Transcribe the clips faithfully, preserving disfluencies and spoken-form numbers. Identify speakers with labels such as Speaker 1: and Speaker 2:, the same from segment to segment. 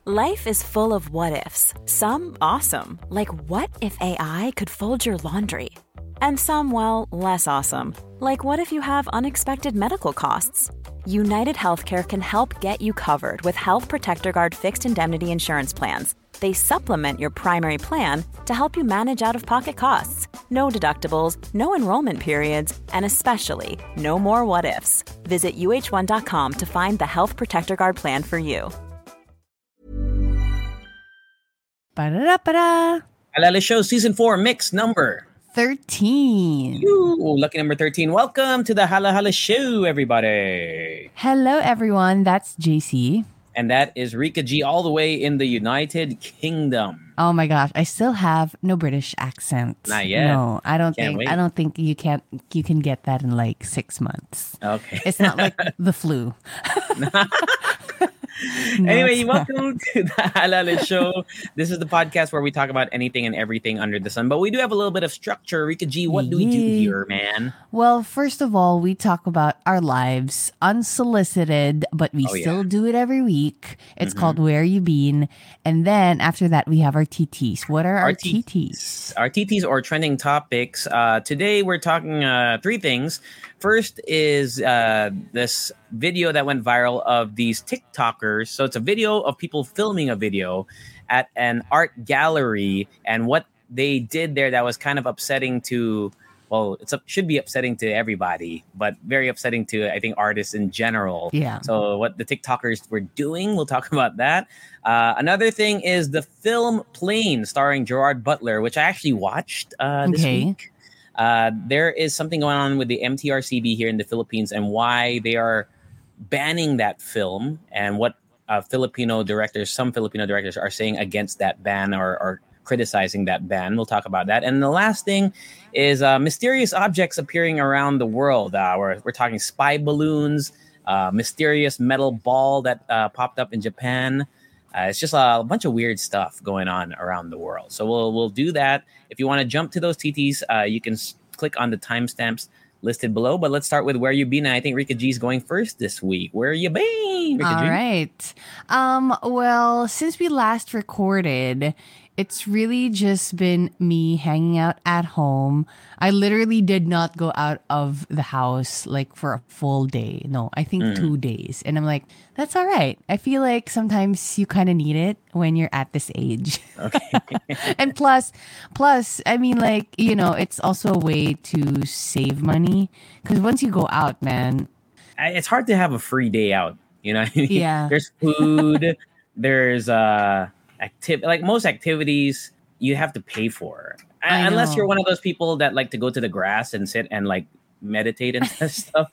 Speaker 1: Life is full of what-ifs. Some awesome, like what if A I could fold your laundry? And some, well, less awesome, like what if you have unexpected medical costs? United Healthcare can help get you covered with Health Protector Guard fixed indemnity insurance plans. They supplement your primary plan to help you manage out-of-pocket costs. No deductibles, no enrollment periods, and especially no more what-ifs. Visit U H one dot com to find the Health Protector Guard plan for you.
Speaker 2: Ba-da-da-ba-da.
Speaker 3: Halala Show Season four, mix number
Speaker 2: thirteen.
Speaker 3: Ooh, lucky number thirteen. Welcome to the Hala Hala Show, everybody.
Speaker 2: Hello, everyone. That's J C.
Speaker 3: And that is Rika G all the way in the United Kingdom.
Speaker 2: Oh my gosh, I still have no British accent.
Speaker 3: Not yet.
Speaker 2: No, I don't
Speaker 3: Can't
Speaker 2: think
Speaker 3: wait.
Speaker 2: I don't think you can you can get that in like six months.
Speaker 3: Okay.
Speaker 2: It's not like the flu. No,
Speaker 3: Anyway,
Speaker 2: it's not.
Speaker 3: welcome to the Halala Show. This is the podcast where we talk about anything and everything under the sun. But we do have a little bit of structure. Rika G, what do we do
Speaker 2: Yeah.
Speaker 3: here, man?
Speaker 2: Well, first of all, we talk about our lives unsolicited, but we
Speaker 3: Oh, yeah.
Speaker 2: still do it every week. It's
Speaker 3: Mhm.
Speaker 2: called Where You Been. And then after that, we have our T Ts. What are our,
Speaker 3: Our
Speaker 2: T
Speaker 3: T
Speaker 2: Ts?
Speaker 3: Our T Ts or trending topics. Uh, today we're talking uh, three things. First is uh, this video that went viral of these TikTokers. So it's a video of people filming a video at an art gallery, and what they did there that was kind of upsetting to, well, it should be upsetting to everybody, but very upsetting to, I think, artists in general.
Speaker 2: Yeah.
Speaker 3: So what the TikTokers were doing, we'll talk about that. Uh, another thing is the film Plane, starring Gerard Butler, which I actually watched uh, this
Speaker 2: Okay.
Speaker 3: week. Uh, there is something going on with the M T R C B here in the Philippines and why they are banning that film, and what uh, Filipino directors, some Filipino directors are saying against that ban, or, or criticizing that ban. We'll talk about that. And the last thing is uh, mysterious objects appearing around the world. Uh, we're, we're talking spy balloons, uh, mysterious metal ball that uh, popped up in Japan. Uh, it's just a bunch of weird stuff going on around the world. So we'll we'll do that. If you want to jump to those T Ts, uh, you can s- click on the timestamps listed below. But let's start with where you been. And I think Rika G is going first this week. Where you been, Rika
Speaker 2: All
Speaker 3: G?
Speaker 2: right. Um, well, since we last recorded, it's really just been me hanging out at home. I literally did not go out of the house like for a full day. No, I think two days. And I'm like, that's all right. I feel like sometimes you kind of need it when you're at this age.
Speaker 3: Okay.
Speaker 2: And plus, plus, I mean, like, you know, it's also a way to save money. Because once you go out, man,
Speaker 3: I- it's hard to have a free day out. You know, what I mean?
Speaker 2: Yeah.
Speaker 3: There's food. There's uh, active like most activities you have to pay for,
Speaker 2: I
Speaker 3: Un- unless
Speaker 2: know.
Speaker 3: you're one of those people that like to go to the grass and sit and like meditate and stuff.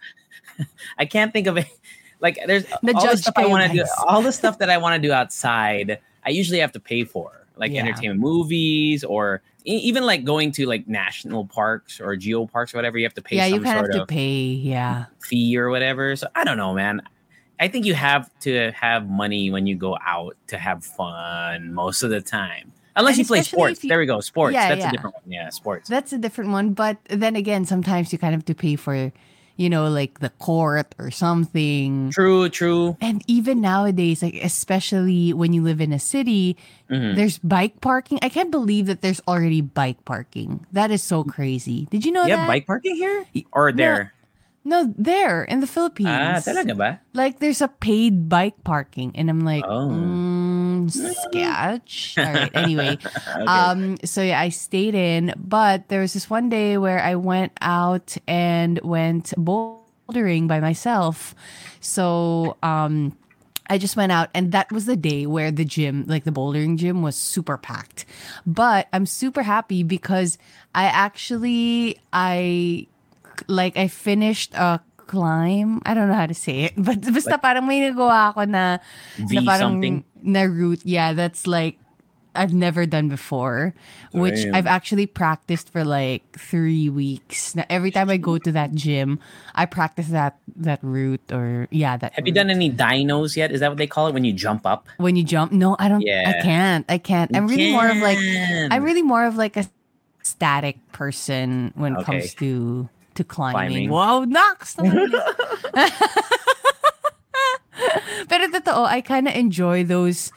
Speaker 3: I can't think of it. Like there's all the
Speaker 2: Na-judge
Speaker 3: stuff I
Speaker 2: kayo,
Speaker 3: want to do.
Speaker 2: guys.
Speaker 3: All the stuff that I want to do outside, I usually have to pay for, like
Speaker 2: Yeah.
Speaker 3: entertainment, movies, or e- even like going to like national parks or geo parks or whatever. You have to pay
Speaker 2: yeah,
Speaker 3: some
Speaker 2: you kind of
Speaker 3: sort
Speaker 2: have
Speaker 3: of
Speaker 2: to pay. Yeah.
Speaker 3: fee or whatever. So I don't know, man. I think you have to have money when you go out to have fun most of the time. Unless
Speaker 2: And
Speaker 3: you play
Speaker 2: especially
Speaker 3: sports.
Speaker 2: if you-
Speaker 3: There we go. Sports.
Speaker 2: Yeah,
Speaker 3: That's
Speaker 2: yeah.
Speaker 3: a different one. Yeah, sports.
Speaker 2: That's a different one. But then again, sometimes you kind of have to pay for, you know, like the court or something.
Speaker 3: True, true.
Speaker 2: And even nowadays, like especially when you live in a city,
Speaker 3: Mhm.
Speaker 2: there's bike parking. I can't believe that there's already bike parking. That is so crazy. Did you know
Speaker 3: You
Speaker 2: that?
Speaker 3: have bike parking here? Or there?
Speaker 2: No, there in the Philippines.
Speaker 3: Ah, talaga ba?
Speaker 2: Like there's a paid bike parking, and I'm like,
Speaker 3: Oh.
Speaker 2: mm, sketch. All right. Anyway,
Speaker 3: Okay.
Speaker 2: um, so yeah, I stayed in, but there was this one day where I went out and went bouldering by myself. So, um. I just went out, and that was the day where the gym, like the bouldering gym, was super packed. But I'm super happy because I actually, I, like, I finished a climb. I don't know how to say it, but basta parang may nagawa ako na,
Speaker 3: V
Speaker 2: na parang
Speaker 3: something?
Speaker 2: na route. Yeah, that's like I've never done before, which
Speaker 3: Damn.
Speaker 2: I've actually practiced for like three weeks. Now, every time I go to that gym, I practice that that route or yeah, that.
Speaker 3: Have you
Speaker 2: route.
Speaker 3: done any dinos yet? Is that what they call it when you jump up?
Speaker 2: When you jump? No, I don't. I
Speaker 3: Yeah.
Speaker 2: can't. I can't.
Speaker 3: You
Speaker 2: I'm really more of like
Speaker 3: can.
Speaker 2: I'm really more of like a static person when it
Speaker 3: Okay.
Speaker 2: comes to to climbing.
Speaker 3: Climbing.
Speaker 2: Wow, Nox! Pero totoo, I kind of enjoy those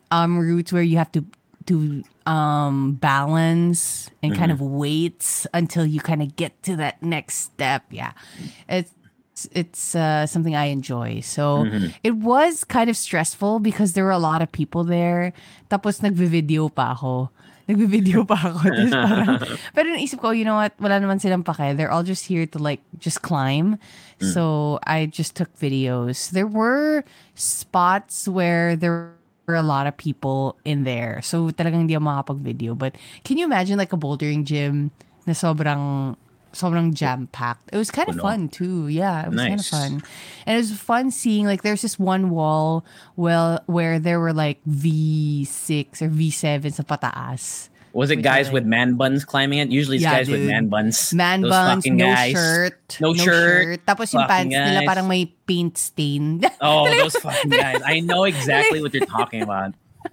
Speaker 2: um routes where you have to to um balance and kind of wait until you kind of get to that next step. Yeah, it's it's uh, something I enjoy. So it was kind of stressful because there were a lot of people there. Tapos nagvi-video pa ako. Nagvi-video pa ako. Tapos parang, pero naisip ko, you know what? Wala naman silang pake. They're all just here to like just climb. So I just took videos. There were spots where there were a lot of people in there. So talagang hindi ako makapag-video. But can you imagine like a bouldering gym na sobrang sobrang jam-packed? It was kind of
Speaker 3: Oh, no.
Speaker 2: fun too. Yeah, it was kind of
Speaker 3: Nice.
Speaker 2: fun. And it was fun seeing like there's this one wall well where there were like V six or V seven sa pataas.
Speaker 3: Was it
Speaker 2: Which
Speaker 3: guys
Speaker 2: are
Speaker 3: with man buns climbing it? Usually it's
Speaker 2: Yeah,
Speaker 3: guys with
Speaker 2: dude.
Speaker 3: man buns.
Speaker 2: Man
Speaker 3: Those
Speaker 2: buns,
Speaker 3: fucking
Speaker 2: no
Speaker 3: guys.
Speaker 2: shirt.
Speaker 3: No shirt.
Speaker 2: Tapos yung
Speaker 3: Fucking
Speaker 2: pants nila
Speaker 3: guys.
Speaker 2: parang may paint stain.
Speaker 3: Oh, those fucking guys. I know exactly what you're talking about.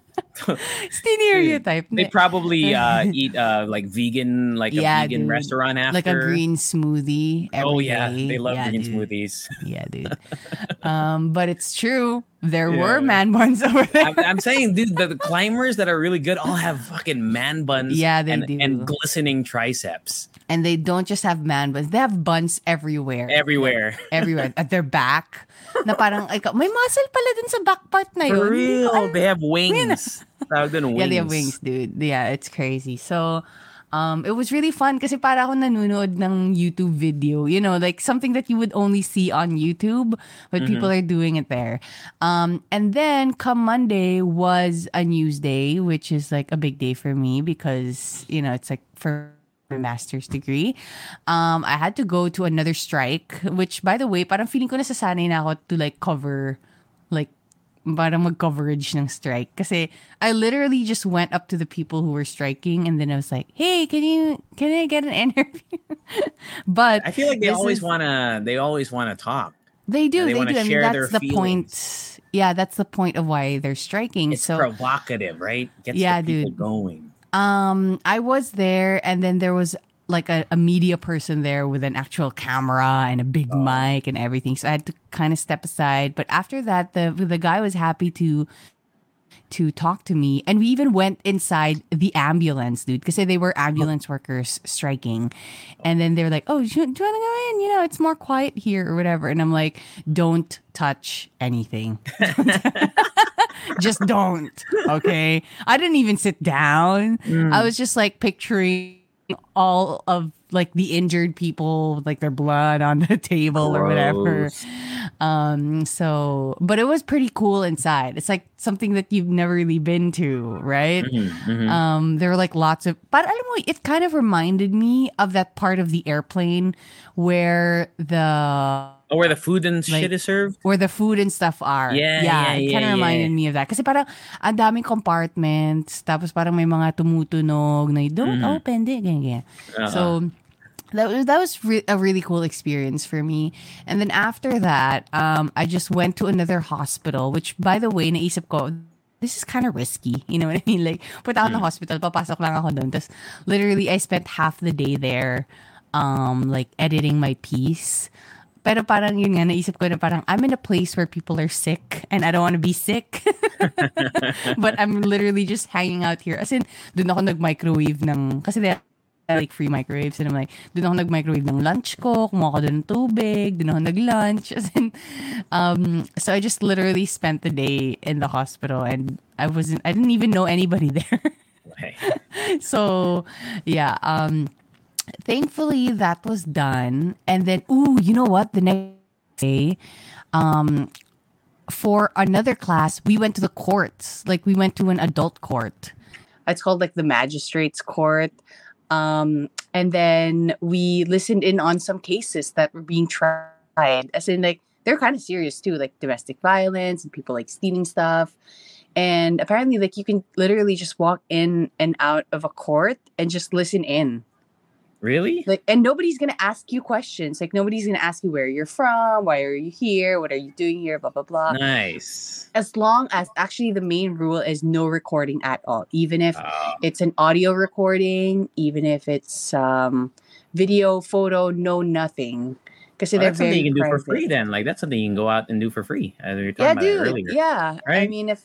Speaker 2: Stereotype.
Speaker 3: They probably uh, eat uh, like vegan, like
Speaker 2: Yeah,
Speaker 3: a vegan
Speaker 2: dude.
Speaker 3: restaurant after.
Speaker 2: Like a green smoothie. Every
Speaker 3: Oh yeah,
Speaker 2: day.
Speaker 3: they love
Speaker 2: Yeah,
Speaker 3: green
Speaker 2: dude.
Speaker 3: smoothies.
Speaker 2: Yeah, dude. um, but it's true. There
Speaker 3: Yeah.
Speaker 2: were man buns over there.
Speaker 3: I'm, I'm saying, dude, the, the climbers that are really good all have fucking man buns.
Speaker 2: Yeah, they
Speaker 3: and,
Speaker 2: do.
Speaker 3: and glistening triceps
Speaker 2: And they don't just have man buns. They have buns everywhere.
Speaker 3: everywhere.
Speaker 2: everywhere. At their back. Na parang, ay, may muscle pala dun sa back part na yun.
Speaker 3: For
Speaker 2: Hindi ko
Speaker 3: real,
Speaker 2: alam.
Speaker 3: they have wings. Tawag dun, wings.
Speaker 2: Yeah, they have wings, dude. Yeah, it's crazy. So, um, it was really fun kasi para ako nanonood ng YouTube video. You know, like something that you would only see on YouTube, but people are doing it there. Um, and then come Monday was a news day, which is like a big day for me because, you know, it's like for my master's degree. Um, I had to go to another strike, which by the way, parang feeling ko nasasanay na ako to like cover, like, parang mag-coverage ng strike. Kasi I literally just went up to the people who were striking and then I was like, hey, can you, can I get an interview? But
Speaker 3: I feel like they
Speaker 2: this
Speaker 3: always
Speaker 2: is-
Speaker 3: wanna, they always wanna talk.
Speaker 2: they do,
Speaker 3: they
Speaker 2: they,
Speaker 3: wanna
Speaker 2: do. I mean,
Speaker 3: share
Speaker 2: that's
Speaker 3: their
Speaker 2: the
Speaker 3: feelings.
Speaker 2: point. Yeah, that's the point of why they're striking.
Speaker 3: It's
Speaker 2: so
Speaker 3: provocative, right? Gets
Speaker 2: Yeah,
Speaker 3: the people
Speaker 2: dude.
Speaker 3: going.
Speaker 2: Um, I was there, and then there was like a, a media person there with an actual camera and a big
Speaker 3: Oh.
Speaker 2: mic and everything. So I had to kind of step aside. But after that, the the guy was happy to to talk to me, and we even went inside the ambulance, dude, because they were ambulance workers striking. And then they're like, "Oh, do you, do you want to go in? You know, it's more quiet here or whatever." And I'm like, "Don't touch anything." Just don't. Okay. I didn't even sit down. I was just like picturing all of like the injured people with like their blood on the table or whatever.
Speaker 3: Gross.
Speaker 2: Um, so, but it was pretty cool inside. It's like something that you've never really been to, right? Um, there were like lots of, but I don't know, it kind of reminded me of that part of the airplane where the
Speaker 3: Oh, where the food and
Speaker 2: Like-
Speaker 3: shit is served?
Speaker 2: where the food and stuff are.
Speaker 3: Yeah,
Speaker 2: yeah,
Speaker 3: yeah,
Speaker 2: it kind of
Speaker 3: yeah,
Speaker 2: reminded
Speaker 3: yeah.
Speaker 2: me of that. Kasi parang ang daming compartments, tapos parang may mga tumutunog na don't open, di, ganyan, ganyan.
Speaker 3: Uh-uh.
Speaker 2: So that was that was re- a really cool experience for me. And then after that, um, I just went to another hospital, which by the way, naisip ko, this is kind of risky. You know what I mean? Like, put out ng hospital, papasok lang ako doon. Tapos literally, I spent half the day there, um, like editing my piece. Pero parang yun nga, naisip ko na parang I'm in a place where people are sick and I don't want to be sick. But I'm literally just hanging out here. As in, dun ako nag-microwave ng, kasi they have like free microwaves. And I'm like, dun ako nag-microwave ng lunch ko, kumuha ko dun ng tubig, dun ako nag-lunch. As in, um, so I just literally spent the day in the hospital and I wasn't, I didn't even know anybody there.
Speaker 3: Okay.
Speaker 2: So, yeah, um, thankfully that was done. And then, ooh, you know what? The next day, um, for another class, we went to the courts. Like, we went to an adult court. It's called like the magistrate's court. Um, and then we listened in on some cases that were being tried. As in, like, they're kind of serious too, like domestic violence and people like stealing stuff. And apparently, like, you can literally just walk in and out of a court and just listen in.
Speaker 3: Really?
Speaker 2: Like, and nobody's gonna ask you questions. Like, nobody's gonna ask you where you're from, why are you here, what are you doing here, blah blah blah.
Speaker 3: Nice.
Speaker 2: As long as actually the main rule is no recording at all, even if
Speaker 3: Oh,
Speaker 2: it's an audio recording, even if it's um video, photo, no nothing. Because
Speaker 3: well,
Speaker 2: they're
Speaker 3: that's something
Speaker 2: very
Speaker 3: you can do for
Speaker 2: private.
Speaker 3: free then. Like, that's something you can go out and do for free. As we were talking
Speaker 2: Yeah,
Speaker 3: about it
Speaker 2: dude.
Speaker 3: earlier.
Speaker 2: Yeah. I
Speaker 3: Right?
Speaker 2: mean, if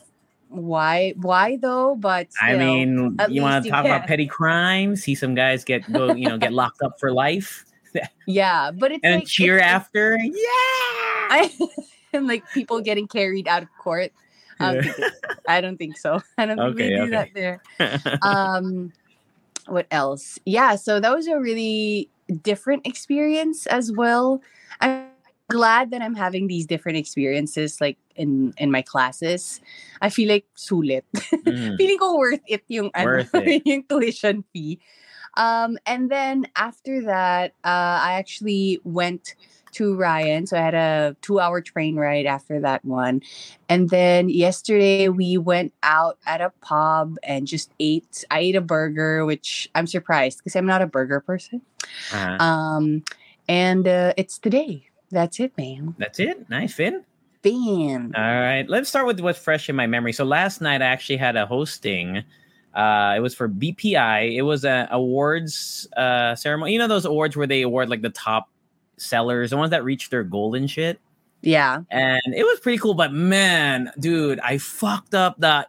Speaker 4: why why though? But still,
Speaker 3: I mean,
Speaker 4: at
Speaker 3: you want
Speaker 4: least
Speaker 3: to talk
Speaker 4: can.
Speaker 3: about petty crime? See some guys get go, you know, get locked up for life,
Speaker 4: Yeah, but it's
Speaker 3: and then
Speaker 4: like
Speaker 3: cheer
Speaker 4: it's,
Speaker 3: after. Yeah.
Speaker 4: I and like people getting carried out of court. I don't
Speaker 3: Yeah.
Speaker 4: think it- I don't think so. I don't think
Speaker 3: Okay,
Speaker 4: we do
Speaker 3: okay.
Speaker 4: that there. Um, what else? Yeah, so that was a really different experience as well. I'm glad that I'm having these different experiences like in in my classes. I feel like sulit.
Speaker 3: Mm,
Speaker 4: Feeling ko worth it yung ano,
Speaker 3: worth it.
Speaker 4: yung tuition fee. Um, and then after that, uh, I actually went to Ryan. So I had a two hour train ride after that one. And then yesterday we went out at a pub and just ate. I ate a burger, which I'm surprised because I'm not a burger person.
Speaker 3: Uh-huh.
Speaker 4: Um, and uh, it's today. That's it, man.
Speaker 3: That's it. Nice, Finn.
Speaker 4: Bam.
Speaker 3: All right, let's start with what's fresh in my memory. So last night I actually had a hosting. Uh, it was for B P I. It was a awards uh, ceremony. You know those awards where they award like the top sellers, the ones that reach their goal and shit.
Speaker 4: Yeah.
Speaker 3: And it was pretty cool. But man, dude, I fucked up the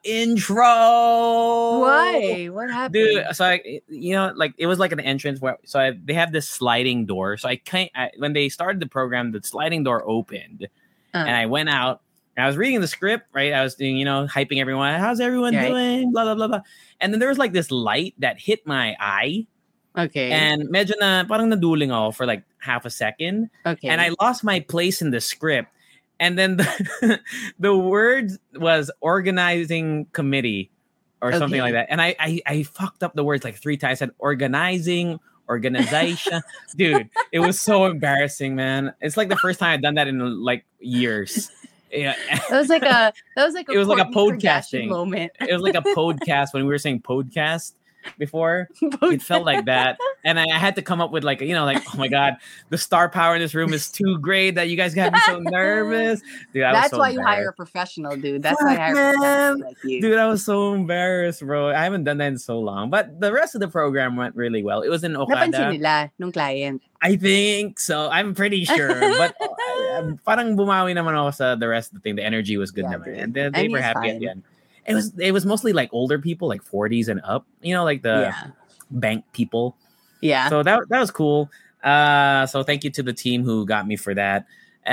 Speaker 3: intro.
Speaker 4: Why? What happened?
Speaker 3: Dude, so I, you know, like it was like an entrance where, so I, they have this sliding door. So I can't, I, when they started the program, the sliding door opened.
Speaker 4: Uh.
Speaker 3: And I went out and I was reading the script, right? I was doing, you know, hyping everyone. How's everyone
Speaker 4: Right.
Speaker 3: doing? Blah, blah, blah, blah. And then there was like this light that hit my eye.
Speaker 4: Okay.
Speaker 3: And medyo na, parang naduling ako for like half a second.
Speaker 4: okay.
Speaker 3: And I lost my place in the script. And then the, the word was organizing committee or something
Speaker 4: Okay.
Speaker 3: like that. And I, I, I fucked up the words like three times. I said organizing, organization. Dude, it was so embarrassing, man. It's like the first time I've done that in like years. Yeah.
Speaker 4: That was like a that was like a
Speaker 3: It was like a
Speaker 4: Kourtney Kardashian
Speaker 3: podcasting.
Speaker 4: moment.
Speaker 3: It was like a podcast when we were saying podcast before. It felt like that. And I, I had to come up with like, you know, like, oh my God, the star power in this room is too great that you guys got me so nervous. Dude, I was
Speaker 4: That's
Speaker 3: so
Speaker 4: why you hire a
Speaker 3: embarrassed.
Speaker 4: professional, dude. That's
Speaker 3: Fuck,
Speaker 4: why I hire a
Speaker 3: man.
Speaker 4: professional like you.
Speaker 3: Dude, I was so embarrassed, bro. I haven't done that in so long. But the rest of the program went really well. It was in
Speaker 4: Napansin
Speaker 3: Okada.
Speaker 4: nila nung client.
Speaker 3: I think so. I'm pretty sure. But uh, parang bumawi naman ako sa the rest of the thing. The energy was good
Speaker 4: Yeah,
Speaker 3: naman.
Speaker 4: dude.
Speaker 3: And they,
Speaker 4: I
Speaker 3: they
Speaker 4: mean,
Speaker 3: were
Speaker 4: it's
Speaker 3: happy at
Speaker 4: fine.
Speaker 3: the end. It was it was mostly like older people, like forties and up. You know, like the
Speaker 4: yeah.
Speaker 3: bank people.
Speaker 4: Yeah.
Speaker 3: So that that was cool. Uh, so thank you to the team who got me for that.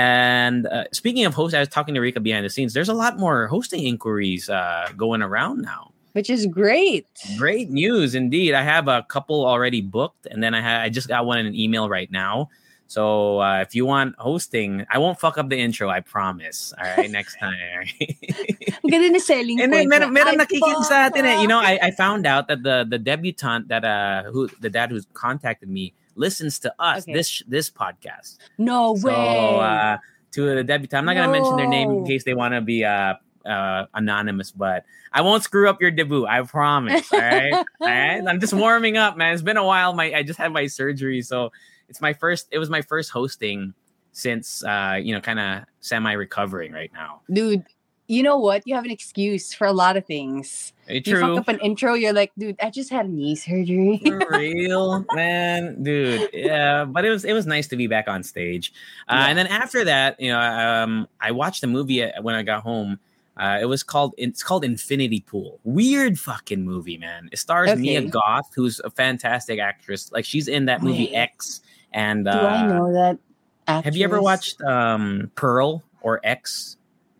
Speaker 3: And uh, speaking of hosts, I was talking to Rika behind the scenes. There's a lot more hosting inquiries uh, going around now.
Speaker 4: Which is great.
Speaker 3: Great news indeed. I have a couple already booked, and then I ha- I just got one in an email right now. So uh, if you want hosting, I won't fuck up the intro. I promise. All right, next time. All right?
Speaker 4: Ang ganda na selling
Speaker 3: And then
Speaker 4: point.
Speaker 3: meron,
Speaker 4: na,
Speaker 3: meron
Speaker 4: "I
Speaker 3: nakikinig sa atin eh. You know,
Speaker 4: fuck."
Speaker 3: I, I found out that the the debutante that uh who the dad who's contacted me listens to us
Speaker 4: Okay.
Speaker 3: this this podcast.
Speaker 4: No way.
Speaker 3: So uh, to the debutante, I'm not gonna mention their name in
Speaker 4: No.
Speaker 3: case they want to be uh, uh anonymous, but I won't screw up your debut. I promise. All right, all right. I'm just warming up, man. It's been a while. My I just had my surgery, so it's my first. It was my first hosting since uh you know kind of semi recovering right now.
Speaker 4: Dude, you know what? You have an excuse for a lot of things.
Speaker 3: It's
Speaker 4: You
Speaker 3: true.
Speaker 4: fuck up an intro, you're like, dude, I just had knee surgery.
Speaker 3: For real, man, dude. Yeah, but it was it was nice to be back on stage. Uh,
Speaker 4: Yeah.
Speaker 3: And then after that, you know, um, I watched a movie uh, when I got home. Uh, it was called it's called Infinity Pool. Weird fucking movie, man. It stars
Speaker 4: Okay.
Speaker 3: Mia Goth, who's a fantastic actress. Like she's in that movie
Speaker 4: Wait.
Speaker 3: X. And
Speaker 4: Do
Speaker 3: uh,
Speaker 4: I know that
Speaker 3: have you ever
Speaker 4: actress?
Speaker 3: watched um, Pearl or X?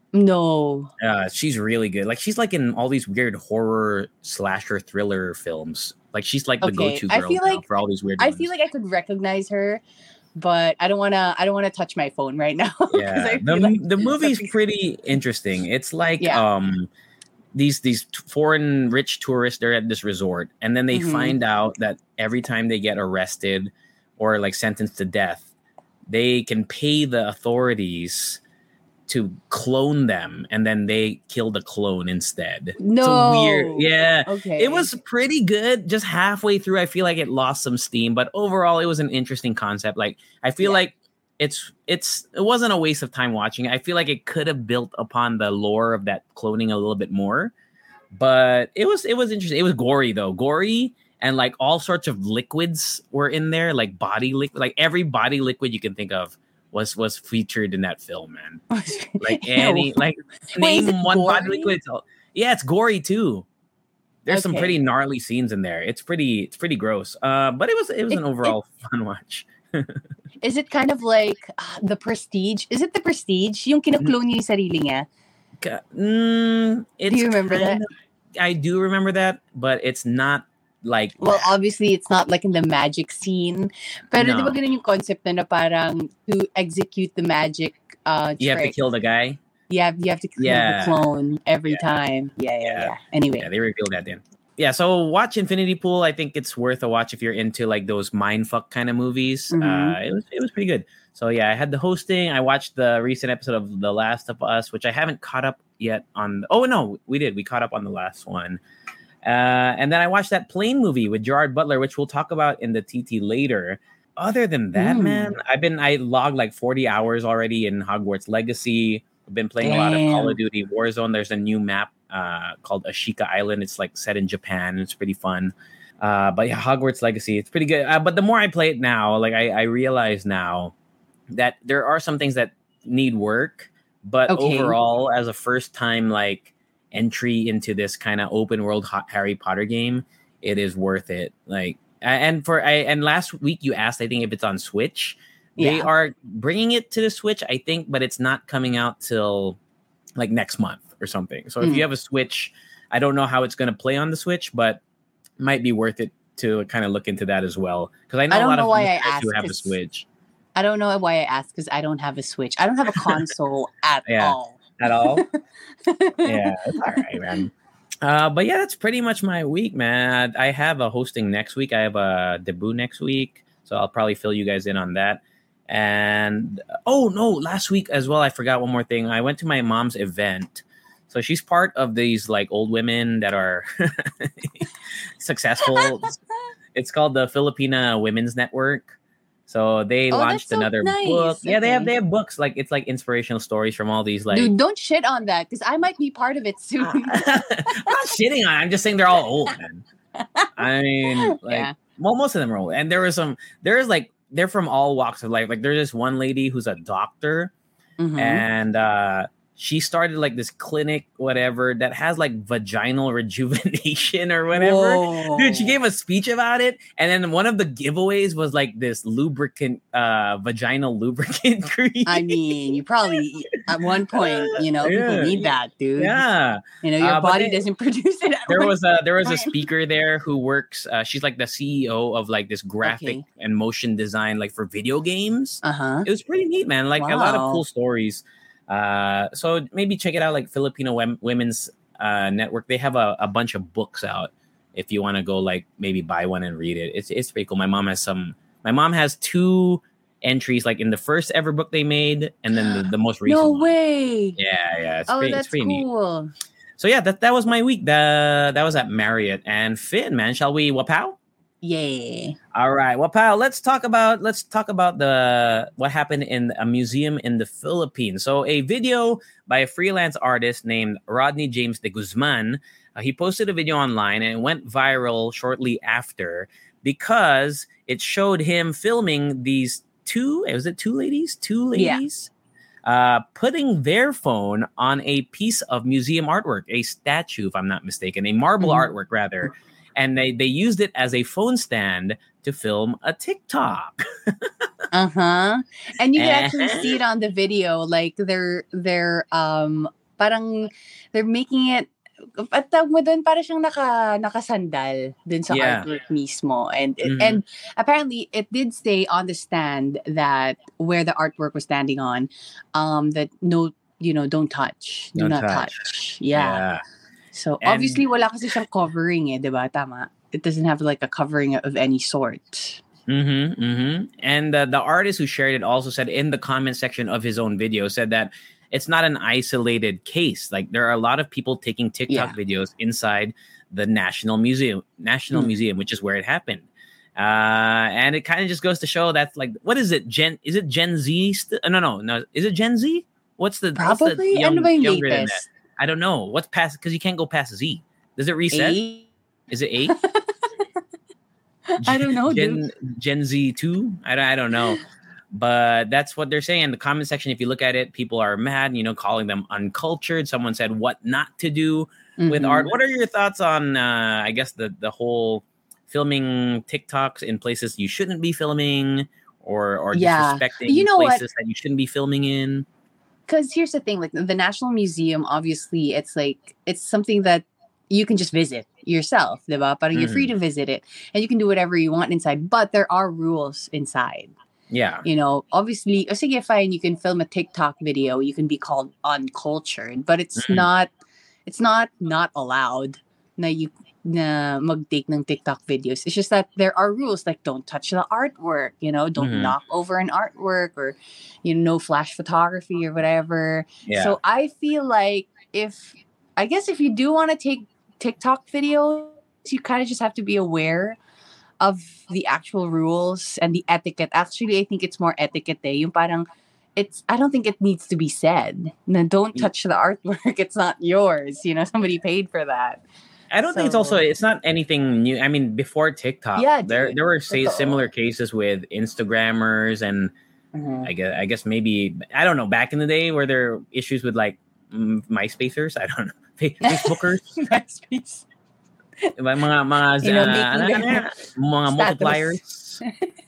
Speaker 4: No.
Speaker 3: Uh, she's really good. Like she's like in all these weird horror slasher thriller films. Like she's like the
Speaker 4: Okay,
Speaker 3: go-to
Speaker 4: I
Speaker 3: girl
Speaker 4: feel
Speaker 3: now
Speaker 4: like-
Speaker 3: for all these weird.
Speaker 4: I
Speaker 3: ones.
Speaker 4: feel like I could recognize her, but I don't wanna I don't wanna touch my phone right now. 'cause
Speaker 3: Yeah,
Speaker 4: I
Speaker 3: the,
Speaker 4: feel like
Speaker 3: the movie's
Speaker 4: something's-
Speaker 3: pretty interesting. It's like
Speaker 4: Yeah.
Speaker 3: um these these t- foreign rich tourists, they're at this resort, and then they
Speaker 4: Mhm.
Speaker 3: find out that every time they get arrested or like sentenced to death, they can pay the authorities to clone them, and then they kill the clone instead. It's a
Speaker 4: No.
Speaker 3: weird, yeah.
Speaker 4: Okay.
Speaker 3: It was pretty good. Just halfway through, I feel like it lost some steam, but overall, it was an interesting concept. Like I feel
Speaker 4: Yeah.
Speaker 3: like it's it's it wasn't a waste of time watching it. I feel like it could have built upon the lore of that cloning a little bit more, but it was it was interesting. It was gory though, gory, and like all sorts of liquids were in there, like body liquid, like every body liquid you can think of was was featured in that film, man. Like
Speaker 4: No.
Speaker 3: any like
Speaker 4: Wait, is
Speaker 3: name
Speaker 4: it
Speaker 3: one body
Speaker 4: gory?
Speaker 3: liquid. So Yeah, it's gory too. There's some
Speaker 4: Okay.
Speaker 3: pretty gnarly scenes in there. It's pretty it's pretty gross. Uh, but it was it was
Speaker 4: It,
Speaker 3: an
Speaker 4: it
Speaker 3: overall fun watch.
Speaker 4: is it kind of like uh, the Prestige? Is it the Prestige? Yung kinaklone niya yung sarili niya.
Speaker 3: Ka- Mm,
Speaker 4: Do
Speaker 3: it's
Speaker 4: you remember
Speaker 3: kind
Speaker 4: that?
Speaker 3: of I do remember that, but it's not like
Speaker 4: Well,
Speaker 3: that.
Speaker 4: obviously, it's not like in the magic scene. Pero di ba
Speaker 3: No,
Speaker 4: ganun yung concept na, na parang to execute the magic uh,
Speaker 3: you have to
Speaker 4: trick,
Speaker 3: kill the guy.
Speaker 4: you have, you have to kill the
Speaker 3: Yeah,
Speaker 4: clone every
Speaker 3: yeah,
Speaker 4: time. Yeah, yeah,
Speaker 3: yeah,
Speaker 4: yeah. Anyway.
Speaker 3: yeah. They revealed that then. Yeah, so watch Infinity Pool. I think it's worth a watch if you're into like those mindfuck kind of movies.
Speaker 4: Mm-hmm.
Speaker 3: Uh, it was it was pretty good. So yeah, I had the hosting. I watched the recent episode of The Last of Us, which I haven't caught up yet on. Oh no, we did. We caught up on the last one. Uh, and then I watched that plane movie with Gerard Butler, which we'll talk about in the T T later. Other than that, man,
Speaker 4: Mm.
Speaker 3: I've been I logged like forty hours already in Hogwarts Legacy. I've been playing a lot of Call of
Speaker 4: Damn.
Speaker 3: Duty Warzone. There's a new map uh, called Ashika Island. It's like set in Japan. It's pretty fun. Uh, but yeah, Hogwarts Legacy, it's pretty good. Uh, but the more I play it now, like I, I realize now that there are some things that need work. But
Speaker 4: Okay.
Speaker 3: overall, as a first time like entry into this kind of open world ha- Harry Potter game, it is worth it. Like, a- and for I and last week you asked, I think if it's on Switch. They
Speaker 4: Yeah.
Speaker 3: are bringing it to the Switch, I think, but it's not coming out till like next month or something. So if you
Speaker 4: Mm.
Speaker 3: have a Switch, I don't know how it's going to play on the Switch, but it might be worth it to kind of look into that as well. Because I know
Speaker 4: I
Speaker 3: a
Speaker 4: don't
Speaker 3: lot
Speaker 4: know
Speaker 3: of
Speaker 4: why I
Speaker 3: listeners who
Speaker 4: asked
Speaker 3: have the
Speaker 4: 'cause
Speaker 3: Switch
Speaker 4: I don't know why I asked because I don't have a Switch. I don't have a console at
Speaker 3: Yeah.
Speaker 4: all.
Speaker 3: at all. Yeah, it's all right, man. Uh, but yeah, that's pretty much my week, man. I have a hosting next week. I have a debut next week, so I'll probably fill you guys in on that. And oh no, last week as well, I forgot one more thing. I went to my mom's event. So she's part of these like old women that are successful. It's called the Filipina Women's Network. So they
Speaker 4: Oh, that's
Speaker 3: launched
Speaker 4: so
Speaker 3: another book.
Speaker 4: nice.
Speaker 3: Yeah, they have they
Speaker 4: Okay.
Speaker 3: have books like it's like inspirational stories from all these like
Speaker 4: Dude, don't shit on that because I might be part of it soon.
Speaker 3: I'm not shitting on it. I'm just saying they're all old, man. I mean, like,
Speaker 4: Yeah.
Speaker 3: well, most of them are old. And there was some, there's like, they're from all walks of life. Like, there's this one lady who's a doctor,
Speaker 4: Mhm.
Speaker 3: and uh, she started like this clinic, whatever, that has like vaginal rejuvenation or whatever. Dude, she
Speaker 4: Whoa.
Speaker 3: gave a speech about it, and then one of the giveaways was like this lubricant, uh, vaginal lubricant cream.
Speaker 4: I mean, you probably at one point, you know, people
Speaker 3: Yeah.
Speaker 4: need that, dude.
Speaker 3: Yeah.
Speaker 4: You know, your
Speaker 3: Uh, but
Speaker 4: body
Speaker 3: they-
Speaker 4: doesn't produce it. At
Speaker 3: there
Speaker 4: one
Speaker 3: was a there was a
Speaker 4: time.
Speaker 3: speaker there who works uh, she's like the C E O of like this graphic
Speaker 4: Okay.
Speaker 3: and motion design like for video games.
Speaker 4: Uh huh.
Speaker 3: It was pretty neat, man. Like a lot of
Speaker 4: Wow.
Speaker 3: cool stories. Uh so maybe check it out, like Filipino Wem- Women's uh Network. They have a, a bunch of books out if you want to go like maybe buy one and read it. It's it's pretty cool. My mom has some my mom has two entries like in the first ever book they made and then the, the most recent
Speaker 4: No
Speaker 3: one.
Speaker 4: way.
Speaker 3: Yeah, yeah, it's
Speaker 4: Oh,
Speaker 3: pretty,
Speaker 4: that's
Speaker 3: it's pretty neat.
Speaker 4: cool.
Speaker 3: So yeah, that, that was my week. The, that was at Marriott. And Finn, man, shall we wapow?
Speaker 4: Yeah.
Speaker 3: All right, wapow. Let's talk about let's talk about the what happened in a museum in the Philippines. So a video by a freelance artist named Rodney James de Guzman. Uh, he posted a video online and it went viral shortly after because it showed him filming these two. Was it two ladies? Two
Speaker 4: Yeah.
Speaker 3: ladies. Uh, putting their phone on a piece of museum artwork, a statue, if I'm not mistaken, a marble
Speaker 4: Mhm.
Speaker 3: artwork rather, and they they used it as a phone stand to film a TikTok.
Speaker 4: Uh huh. And you can actually
Speaker 3: Uh-huh.
Speaker 4: see it on the video. Like they're they're um parang they're making it. At tawag mo dun, parang siyang naka, nakasandal dun sa
Speaker 3: Yeah.
Speaker 4: artwork mismo. And it-
Speaker 3: Mhm.
Speaker 4: and apparently it did say on the stand that where the artwork was standing on, um, that no, you know, don't touch. Do
Speaker 3: Don't
Speaker 4: not
Speaker 3: touch.
Speaker 4: touch. Yeah. So
Speaker 3: And-
Speaker 4: obviously wala kasi siyang covering eh, di ba? Tama. It doesn't have like a covering of any sort.
Speaker 3: Mm-hmm, mm-hmm. And uh, the artist who shared it also said in the comment section of his own video, said that it's not an isolated case. Like there are a lot of people taking TikTok
Speaker 4: Yeah.
Speaker 3: videos inside the National Museum, National
Speaker 4: Mm.
Speaker 3: Museum, which is where it happened. Uh, and it kind of just goes to show that, like, what is it? Gen? Is it Gen Z? St- no, no, no. Is it Gen Z? What's the what's the
Speaker 4: Probably.
Speaker 3: young-
Speaker 4: Ano ba yung
Speaker 3: younger than that?
Speaker 4: latest?
Speaker 3: I don't know. What's past? Because you can't go past Z. Does it reset?
Speaker 4: Eight?
Speaker 3: Is it eight?
Speaker 4: I don't know,
Speaker 3: Gen Gen Z two. I don't, I don't know, but that's what they're saying in the comment section. If you look at it, people are mad. You know, calling them uncultured. Someone said what not to do. with art.
Speaker 4: Mhm.
Speaker 3: What are your thoughts on, uh, I guess, the, the whole filming TikToks in places you shouldn't be filming or, or
Speaker 4: Yeah. You
Speaker 3: disrespecting
Speaker 4: know what?
Speaker 3: places that you shouldn't be filming in?
Speaker 4: Because here's the thing, like the National Museum, obviously, it's like it's something that you can just visit yourself, diba? Parang you're free
Speaker 3: Mhm.
Speaker 4: to visit it, and you can do whatever you want inside. But there are rules inside.
Speaker 3: Yeah.
Speaker 4: You know, obviously, oh, sige, fine, you can film a TikTok video, you can be called uncultured, but it's
Speaker 3: Mhm.
Speaker 4: not, it's not not allowed na you na mag-take ng TikTok videos. It's just that there are rules like don't touch the artwork, you know, don't
Speaker 3: Mhm.
Speaker 4: knock over an artwork or, you know, no flash photography or whatever.
Speaker 3: Yeah.
Speaker 4: So I feel like if, I guess if you do want to take TikTok videos, you kind of just have to be aware of the actual rules and the etiquette. Actually, I think it's more etiquette eh. Yung parang, it's, I don't think it needs to be said. Na don't
Speaker 3: Mm.
Speaker 4: touch the artwork. It's not yours. You know, somebody paid for that.
Speaker 3: I don't think it's also
Speaker 4: So-
Speaker 3: it's not anything new. I mean, before TikTok,
Speaker 4: Yeah,
Speaker 3: there
Speaker 4: dude.
Speaker 3: there were say,
Speaker 4: Totoo.
Speaker 3: similar cases with Instagrammers and
Speaker 4: Mhm.
Speaker 3: I guess I guess maybe I don't know back in the day where there were issues with like mm, MySpacers. I don't know Fa- Facebookers,
Speaker 4: MySpace.
Speaker 3: Diba? mga mga
Speaker 4: You know,
Speaker 3: uh,
Speaker 4: making
Speaker 3: ano-
Speaker 4: their
Speaker 3: ano yan? mga
Speaker 4: status.
Speaker 3: multipliers.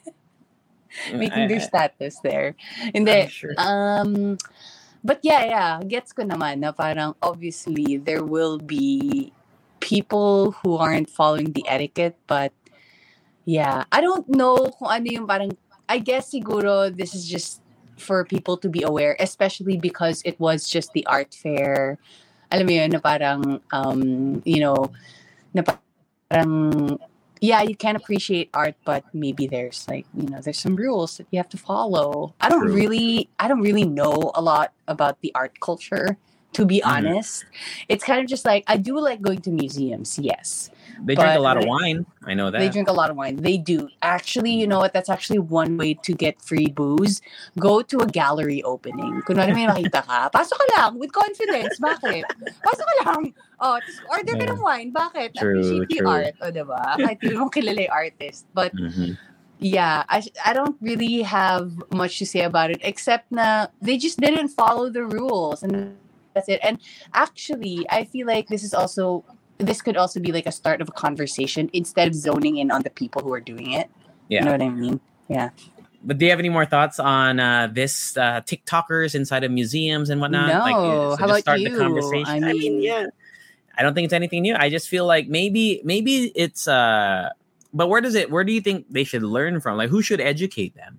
Speaker 4: Making
Speaker 3: I-
Speaker 4: their
Speaker 3: I-
Speaker 4: status there.
Speaker 3: I'm
Speaker 4: Hindi.
Speaker 3: sure.
Speaker 4: Um, but yeah, yeah. Gets ko naman na parang obviously there will be people who aren't following the etiquette, but yeah. I don't know kung ano yung parang, I guess siguro this is just for people to be aware, especially because it was just the art fair. Alam mo yun, na parang, um, you know, na parang, yeah, you can appreciate art, but maybe there's like, you know, there's some rules that you have to follow. I don't
Speaker 3: True.
Speaker 4: really, I don't really know a lot about the art culture, to be
Speaker 3: Mhm.
Speaker 4: honest. It's kind of just like, I do like going to museums, yes.
Speaker 3: They drink a
Speaker 4: But
Speaker 3: lot of
Speaker 4: like-
Speaker 3: wine. I know that.
Speaker 4: They drink a lot of wine. They do. Actually, you know what? That's actually one way to get free booze. Go to a gallery opening. Kunwari may makita ka, pasok ka lang with confidence. Bakit? Pasok ka lang. Oh, tapos order ka
Speaker 3: Yeah.
Speaker 4: ng wine. Bakit?
Speaker 3: True,
Speaker 4: Appreciate the
Speaker 3: true.
Speaker 4: art. O, diba? Kahit hindi mo kilala yung artist. But
Speaker 3: Mhm.
Speaker 4: yeah, I, I don't really have much to say about it except na they just didn't follow the rules. And that's it. And actually, I feel like this is also... This could also be like a start of a conversation instead of zoning in on the people who are doing it.
Speaker 3: Yeah.
Speaker 4: You know what I mean? Yeah.
Speaker 3: But do you have any more thoughts on uh, this uh, TikTokers inside of museums and whatnot?
Speaker 4: No.
Speaker 3: Like, uh, so
Speaker 4: How
Speaker 3: just
Speaker 4: about
Speaker 3: start
Speaker 4: you?
Speaker 3: the conversation.
Speaker 4: I
Speaker 3: I mean,
Speaker 4: mean-
Speaker 3: yeah. I don't think it's anything new. I just feel like maybe maybe it's uh but where does it where do you think they should learn from? Like who should educate them?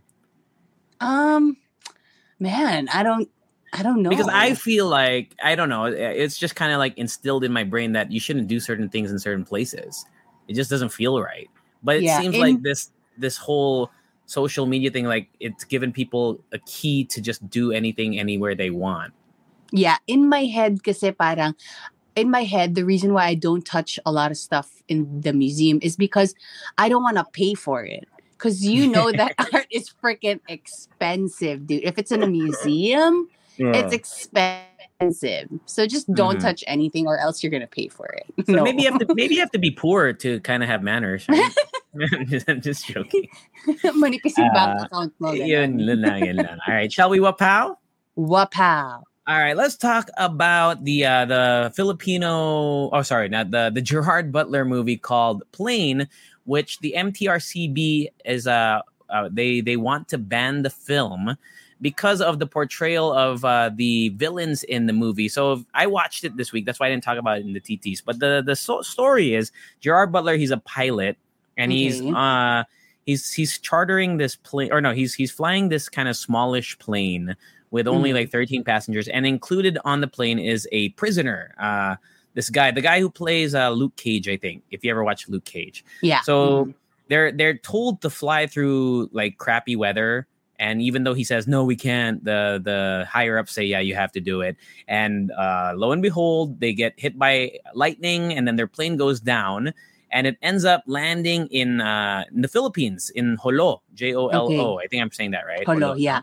Speaker 4: Um, man, I don't, I don't know.
Speaker 3: Because I feel like I don't know, it's just kind of like instilled in my brain that you shouldn't do certain things in certain places. It just doesn't feel right. But it
Speaker 4: Yeah,
Speaker 3: seems
Speaker 4: in-
Speaker 3: like this this whole social media thing, like it's given people a key to just do anything anywhere they want.
Speaker 4: Yeah, in my head, kasi parang, in my head, the reason why I don't touch a lot of stuff in the museum is because I don't want to pay for it. Because you know that art is freaking expensive, dude. If it's in a museum, it's expensive. So just don't
Speaker 3: Mhm.
Speaker 4: touch anything or else you're going to pay for it.
Speaker 3: So
Speaker 4: No.
Speaker 3: maybe you have to maybe you have to be poor to kind of have manners. Right? I'm, just, I'm just joking.
Speaker 4: Manipis yung bank
Speaker 3: Uh,
Speaker 4: account mo.
Speaker 3: Yun,
Speaker 4: ganun.
Speaker 3: yun lang, yun lang. All right, shall we wapow?
Speaker 4: Wapow.
Speaker 3: All right, let's talk about the uh, the Filipino. Oh, sorry, not the the Gerard Butler movie called Plane, which the M T R C B is uh, uh they they want to ban the film because of the portrayal of uh, the villains in the movie. So I watched it this week. That's why I didn't talk about it in the T Ts. But the the so- story is Gerard Butler. He's a pilot, and he's
Speaker 4: Okay.
Speaker 3: uh he's he's chartering this plane, or no, he's he's flying this kind of smallish plane with only
Speaker 4: Mhm.
Speaker 3: like thirteen passengers, and included on the plane is a prisoner. Uh, this guy, the guy who plays uh, Luke Cage, I think. If you ever watch Luke Cage,
Speaker 4: Yeah.
Speaker 3: so
Speaker 4: Mhm.
Speaker 3: they're they're told to fly through like crappy weather, and even though he says no, we can't, the the higher ups say yeah, you have to do it. And uh, lo and behold, they get hit by lightning, and then their plane goes down, and it ends up landing in uh, in the Philippines in Jolo, J O L O. I think I'm saying that right.
Speaker 4: Hello, yeah.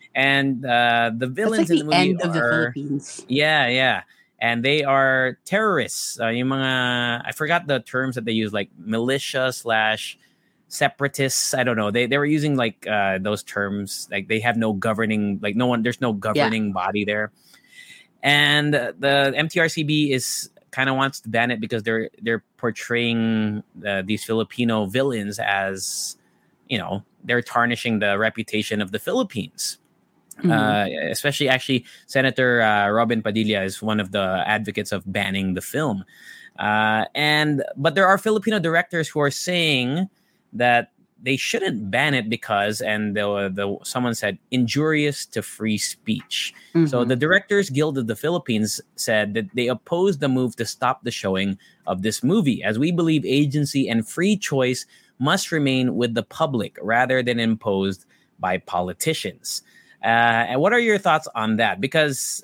Speaker 3: And uh, the
Speaker 4: That's
Speaker 3: villains
Speaker 4: like
Speaker 3: in
Speaker 4: the
Speaker 3: the movie
Speaker 4: end of the
Speaker 3: are
Speaker 4: Philippines.
Speaker 3: yeah, yeah. And they are terrorists. Uh, yung mga, I forgot the terms that they use, like militia slash separatists. I don't know. They they were using like uh, those terms. Like they have no governing, like no one. There's no governing body there. And uh, the M T R C B is kind of wants to ban it because they're they're portraying uh, these Filipino villains as, you know, they're tarnishing the reputation of the Philippines. Mm-hmm. Uh, especially, actually, Senator uh, Robin Padilla is one of the advocates of banning the film. Uh, and but there are Filipino directors who are saying that they shouldn't ban it because, and the, the someone said, injurious to free speech. Mm-hmm. So the Directors Guild of the Philippines said that they oppose the move to stop the showing of this movie, as we believe agency and free choice must remain with the public rather than imposed by politicians. Uh, and what are your thoughts on that? Because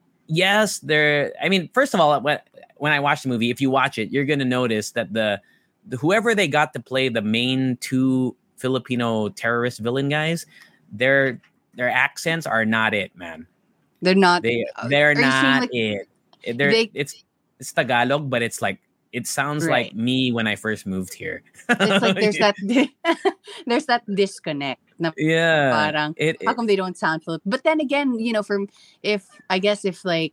Speaker 3: yes, there. I mean, first of all, when when I watch the movie, if you watch it, you're going to notice that the whoever they got to play the main two Filipino terrorist villain guys, their their accents are not it, man.
Speaker 4: They're not.
Speaker 3: They they're not
Speaker 4: like
Speaker 3: it. They're,
Speaker 4: they,
Speaker 3: it's it's Tagalog, but it's like it sounds
Speaker 4: right.
Speaker 3: like me when I first moved here.
Speaker 4: It's like there's that there's that disconnect. Na
Speaker 3: yeah.
Speaker 4: Parang,
Speaker 3: it,
Speaker 4: how
Speaker 3: it,
Speaker 4: come they don't sound Filipino? But then again, you know, from if I guess if like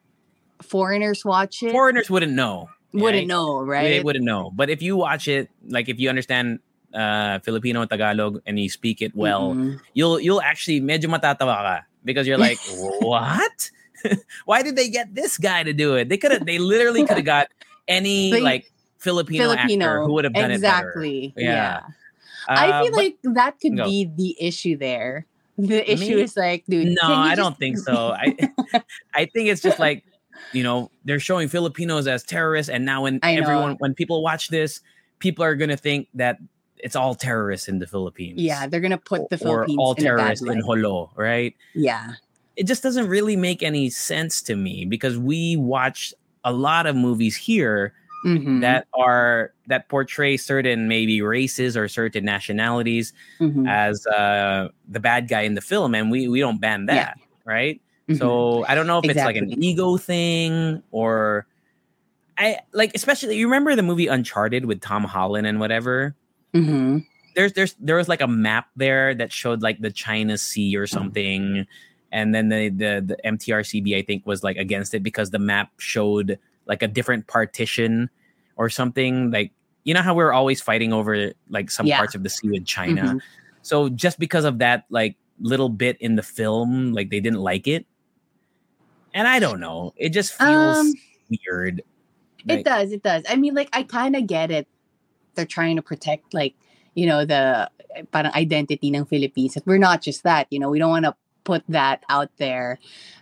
Speaker 4: foreigners watch it,
Speaker 3: foreigners wouldn't know.
Speaker 4: Wouldn't
Speaker 3: right?
Speaker 4: know, right?
Speaker 3: They wouldn't know. But if you watch it, like if you understand uh, Filipino Tagalog and you speak it well, mm-hmm. you'll you'll actually medyo matatawa ka because you're like, what? Why did they get this guy to do it? They could have. They literally could have got any like, like Filipino,
Speaker 4: Filipino
Speaker 3: actor who would have done
Speaker 4: exactly.
Speaker 3: it better. Yeah.
Speaker 4: yeah. Uh, I feel
Speaker 3: but,
Speaker 4: like that could
Speaker 3: go.
Speaker 4: be the issue there. The issue
Speaker 3: Me?
Speaker 4: is like, dude.
Speaker 3: No,
Speaker 4: I
Speaker 3: just... don't think so. I I think it's just like, you know, they're showing Filipinos as terrorists, and now when everyone, when people watch this, people are gonna think that it's all terrorists in the Philippines.
Speaker 4: Yeah, they're gonna put the
Speaker 3: or,
Speaker 4: Philippines
Speaker 3: or all
Speaker 4: in
Speaker 3: terrorists
Speaker 4: a bad
Speaker 3: in Holo, right?
Speaker 4: Yeah,
Speaker 3: it just doesn't really make any sense to me because we watch a lot of movies here mm-hmm. that are that portray certain maybe races or certain nationalities mm-hmm. as uh, the bad guy in the film, and we we don't ban that, yeah. right? Mm-hmm. So I don't know if exactly. it's like an ego thing or I like, especially you remember the movie Uncharted with Tom Holland and whatever.
Speaker 4: Mm-hmm.
Speaker 3: There's there's there was like a map there that showed like the China Sea or something, and then the the the M T R C B I think was like against it because the map showed like a different partition or something. Like, you know how we're always fighting over like some
Speaker 4: yeah.
Speaker 3: parts of the sea with China.
Speaker 4: Mm-hmm.
Speaker 3: So just because of that like little bit in the film, like they didn't like it. And I don't know. It just feels
Speaker 4: um,
Speaker 3: weird.
Speaker 4: It
Speaker 3: Like,
Speaker 4: does. It does. I mean, like, I kind of get it. They're trying to protect, like, you know, the parang identity ng Philippines. We're not just that, you know, we don't want to put that out there.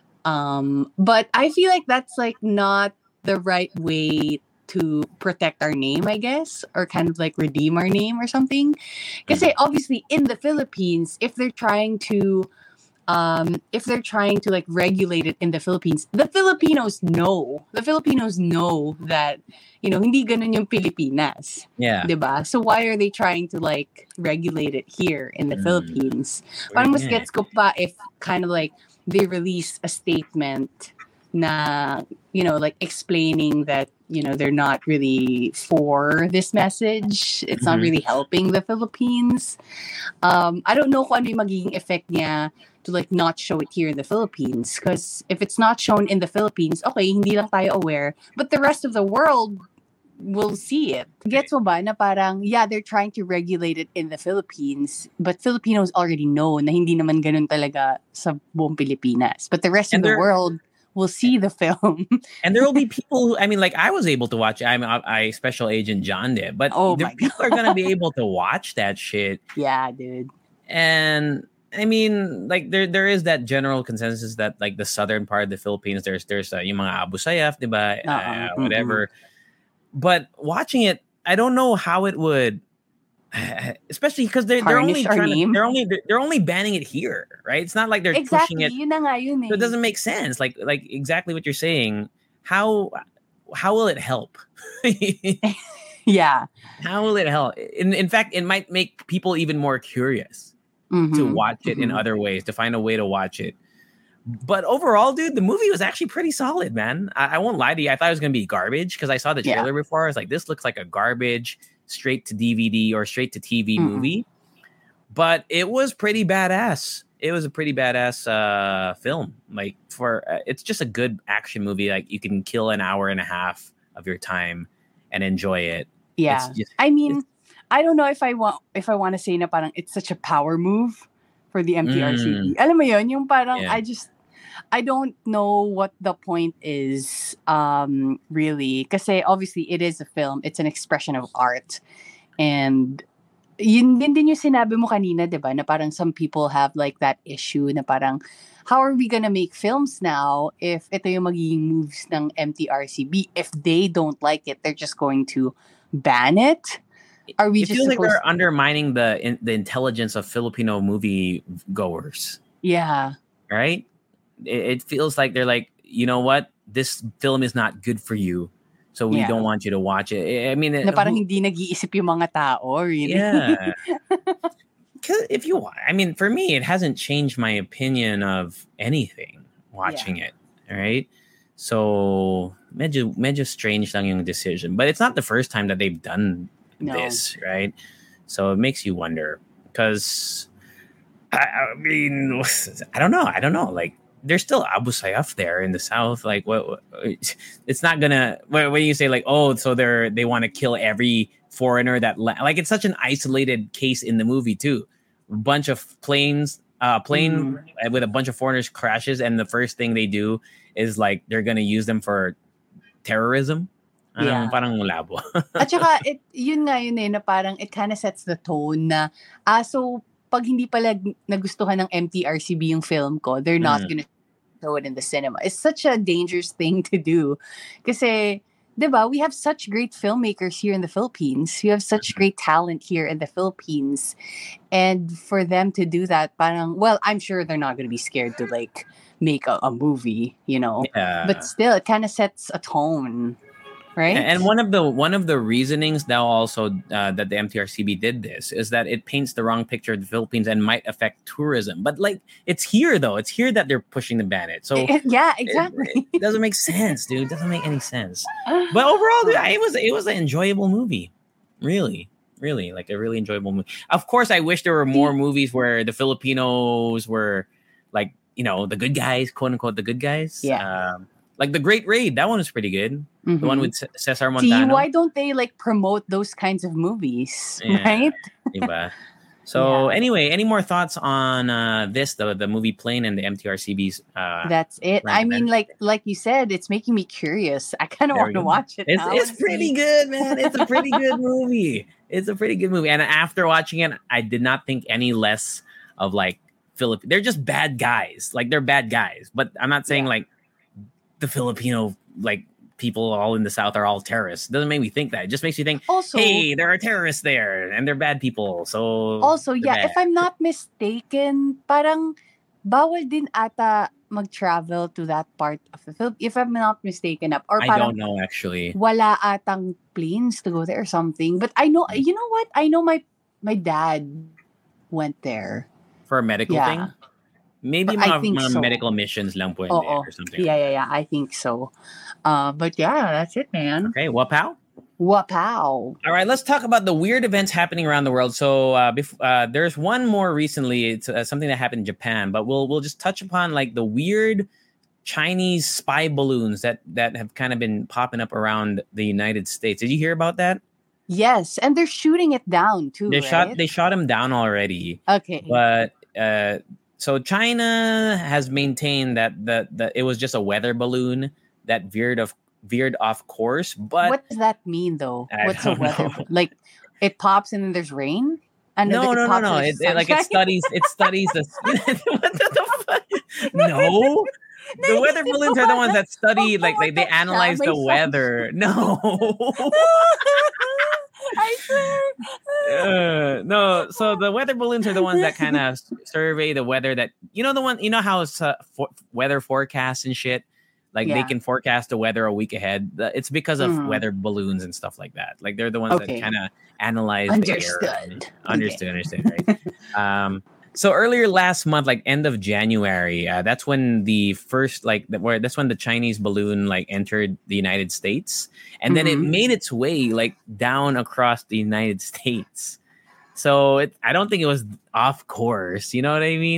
Speaker 4: Um, but I feel like that's, like, not the right way to protect our name, I guess, or kind of, like, redeem our name or something. Because obviously, in the Philippines, if they're trying to Um, if they're trying to like regulate it in the Philippines, the Filipinos know. The Filipinos know that, you know, hindi ganun yung Pilipinas.
Speaker 3: Yeah.
Speaker 4: Diba? So why are they trying to like regulate it here in the mm. Philippines? Parang mas gets ko pa if kind of like they release a statement na, you know, like explaining that, you know, they're not really for this message. It's mm-hmm. not really helping the Philippines. Um, I don't know kung ano yung magiging effect niya to like not show it here in the Philippines, because if it's not shown in the Philippines, okay, hindi lang tayo aware, but the rest of the world will see it. Gets mo ba na parang, yeah, they're trying to regulate it in the Philippines, but Filipinos already know na hindi naman ganun talaga sa buong Pilipinas. But the rest and of the world will see the film.
Speaker 3: And there will be people who, I mean, like I was able to watch it. I'm I Special Agent John did, but
Speaker 4: oh
Speaker 3: the
Speaker 4: my
Speaker 3: people
Speaker 4: God.
Speaker 3: are gonna be able to watch that shit.
Speaker 4: Yeah, dude.
Speaker 3: And I mean, like there there is that general consensus that like the southern part of the Philippines, there's there's uh, yung mga Abu Sayyaf, diba? Uh, uh, whatever. Mm-hmm. But watching it, I don't know how it would, especially because they're they're only trying to, they're only they're only banning it here, right? It's not like they're
Speaker 4: exactly.
Speaker 3: pushing it.
Speaker 4: Yun na nga, yun eh.
Speaker 3: So it doesn't make sense. Like like exactly what you're saying. How how will it help?
Speaker 4: Yeah.
Speaker 3: How will it help? In in fact, it might make people even more curious. Mm-hmm. To watch it mm-hmm. in other ways, to find a way to watch it. But overall, dude, the movie was actually pretty solid, man. I, I won't lie to you. I thought it was going to be garbage because I saw the trailer yeah. before. I was like, this looks like a garbage straight to D V D or straight to T V mm-hmm. movie. But it was pretty badass. it was a pretty badass uh, film. Like for uh, it's just a good action movie. Like you can kill an hour and a half of your time and enjoy it.
Speaker 4: Yeah.
Speaker 3: It's just,
Speaker 4: I mean, I don't know if I want if I want to say na parang it's such a power move for the M T R C B.
Speaker 3: Mm.
Speaker 4: Alam mo yun, yung parang
Speaker 3: Yeah.
Speaker 4: I just I don't know what the point is um really kasi obviously it is a film. It's an expression of art. And yun din din yung sinabi mo kanina, 'di ba? Na parang some people have like that issue na parang how are we gonna make films now if ito yung magiging moves ng M T R C B? If they don't like it, they're just going to ban it? Are we
Speaker 3: it
Speaker 4: just
Speaker 3: feels like
Speaker 4: supposed
Speaker 3: they're undermining the in, the intelligence of Filipino movie goers,
Speaker 4: Yeah.
Speaker 3: right? It, it feels like they're like, you know what, this film is not good for you, so we
Speaker 4: Yeah.
Speaker 3: don't want you to watch it. I I mean,
Speaker 4: Na parang
Speaker 3: who-
Speaker 4: hindi nag-iisip yung mga tao, really.
Speaker 3: yeah. 'Cause if you, I mean, for me, it hasn't changed my opinion of anything watching it. All right, so medyo medyo strange lang yung decision, but it's not the first time that they've done
Speaker 4: No.
Speaker 3: this, right? So it makes you wonder because I, I mean, I don't know, I don't know, like. There's still Abu Sayyaf there in the south. Like, what? what- It's not gonna. When when you say like, oh, so they're they want to kill every foreigner that la- like it's such an isolated case in the movie too. A bunch of planes, uh, plane with a bunch of foreigners crashes, and the first thing they do is like they're gonna use them for terrorism.
Speaker 4: Yeah.
Speaker 3: Anong parang malabo.
Speaker 4: At saka, it, yun nga yun eh, na parang it kind of sets the tone na, ah, so, pag hindi pala nagustuhan ng M T R C B yung film ko, they're not
Speaker 3: Mm.
Speaker 4: gonna show it in the cinema. It's such a dangerous thing to do. Kasi, di ba, we have such great filmmakers here in the Philippines. We have such great talent here in the Philippines. And for them to do that, parang, well, I'm sure they're not gonna be scared to, like, make a, a movie, you know?
Speaker 3: Yeah.
Speaker 4: But still, it kind of sets a tone, right?
Speaker 3: And and one of the one of the reasonings now also uh, that the M T R C B did this is that it paints the wrong picture of the Philippines and might affect tourism. But like it's here though, it's here that they're pushing the ban it. So
Speaker 4: yeah,
Speaker 3: it,
Speaker 4: exactly.
Speaker 3: it doesn't make sense, dude. It doesn't make any sense. But overall, dude, it was it was an enjoyable movie. Really, really, like a really enjoyable movie. Of course, I wish there were more movies where the Filipinos were like you know the good guys, quote unquote, the good guys.
Speaker 4: Yeah.
Speaker 3: Um, like the Great Raid, that one was pretty good. The one with C- Cesar
Speaker 4: See,
Speaker 3: Montano.
Speaker 4: why don't they like promote those kinds of movies,
Speaker 3: Yeah.
Speaker 4: right?
Speaker 3: Diba? So
Speaker 4: Yeah.
Speaker 3: anyway, any more thoughts on uh, this, the the movie Plane and the M T R C B's? Uh,
Speaker 4: That's it. I mean,
Speaker 3: recommend?
Speaker 4: like like you said, it's making me curious. I kind of
Speaker 3: There we
Speaker 4: want to
Speaker 3: go.
Speaker 4: watch it.
Speaker 3: it's
Speaker 4: now
Speaker 3: it's
Speaker 4: and
Speaker 3: pretty
Speaker 4: see.
Speaker 3: good, man. It's a pretty good movie. It's a pretty good movie. And after watching it, I did not think any less of like Philip. They're just bad guys. Like they're bad guys. But I'm not saying
Speaker 4: Yeah.
Speaker 3: like the Filipino like people all in the South are all terrorists. It doesn't make me think that. It just makes me think,
Speaker 4: Also,
Speaker 3: hey, there are terrorists there and they're bad people. So
Speaker 4: also,
Speaker 3: they're
Speaker 4: yeah,
Speaker 3: bad.
Speaker 4: if I'm not mistaken, parang bawal din ata mag-travel to that part of the Philippines. If I'm not mistaken, or
Speaker 3: I
Speaker 4: parang
Speaker 3: don't know actually.
Speaker 4: wala atang planes to go there or something. But I know, you know what? I know my my dad went there.
Speaker 3: For a medical
Speaker 4: Yeah.
Speaker 3: thing? Maybe
Speaker 4: I
Speaker 3: mga,
Speaker 4: think
Speaker 3: mga
Speaker 4: so.
Speaker 3: medical missions lang pwede
Speaker 4: Oo.
Speaker 3: or something.
Speaker 4: Yeah, yeah, yeah. I think so. Uh, but yeah, that's it, man.
Speaker 3: Okay, wapow.
Speaker 4: Wapow.
Speaker 3: All right, let's talk about the weird events happening around the world. So, uh, bef- uh, there's one more recently. It's uh, something that happened in Japan, but we'll we'll just touch upon like the weird Chinese spy balloons that that have kind of been popping up around the United States. Did you hear about that?
Speaker 4: Yes, and they're shooting it down too,
Speaker 3: They
Speaker 4: right?
Speaker 3: shot they shot him down already.
Speaker 4: Okay.
Speaker 3: But uh, so China has maintained that the, the it was just a weather balloon that veered off veered off course. But
Speaker 4: what does that mean, though?
Speaker 3: I
Speaker 4: What's a
Speaker 3: don't
Speaker 4: weather?
Speaker 3: know.
Speaker 4: Like, it pops and then there's rain? And
Speaker 3: no,
Speaker 4: then
Speaker 3: no,
Speaker 4: it
Speaker 3: no,
Speaker 4: pops
Speaker 3: no.
Speaker 4: and
Speaker 3: It,
Speaker 4: there's
Speaker 3: it, like it
Speaker 4: sunshine?
Speaker 3: studies it studies the what the fuck? No. The weather
Speaker 4: Naisip
Speaker 3: balloons
Speaker 4: ko
Speaker 3: are the
Speaker 4: pa
Speaker 3: ones
Speaker 4: na-
Speaker 3: that study,
Speaker 4: Opo,
Speaker 3: like, like they
Speaker 4: that siya,
Speaker 3: analyze
Speaker 4: may
Speaker 3: the
Speaker 4: sun-
Speaker 3: weather. No.
Speaker 4: I swear.
Speaker 3: Uh, no, so the weather balloons are the ones that kind of survey the weather. That you know the one you know how it's uh, for, weather forecasts and shit. Like they
Speaker 4: Yeah.
Speaker 3: can forecast the weather a week ahead. The- It's because of
Speaker 4: Mhm.
Speaker 3: weather balloons and stuff like that. Like they're the ones
Speaker 4: Okay.
Speaker 3: that kind of analyze the air.
Speaker 4: Understood.
Speaker 3: Understood. Understood. Right. um. So earlier last month, like end of January, uh, that's when the first like the, where that's when the Chinese balloon like entered the United States, and then it
Speaker 4: Mhm.
Speaker 3: made its way like down across the United States. So it, I don't think it was off course. You know what I mean?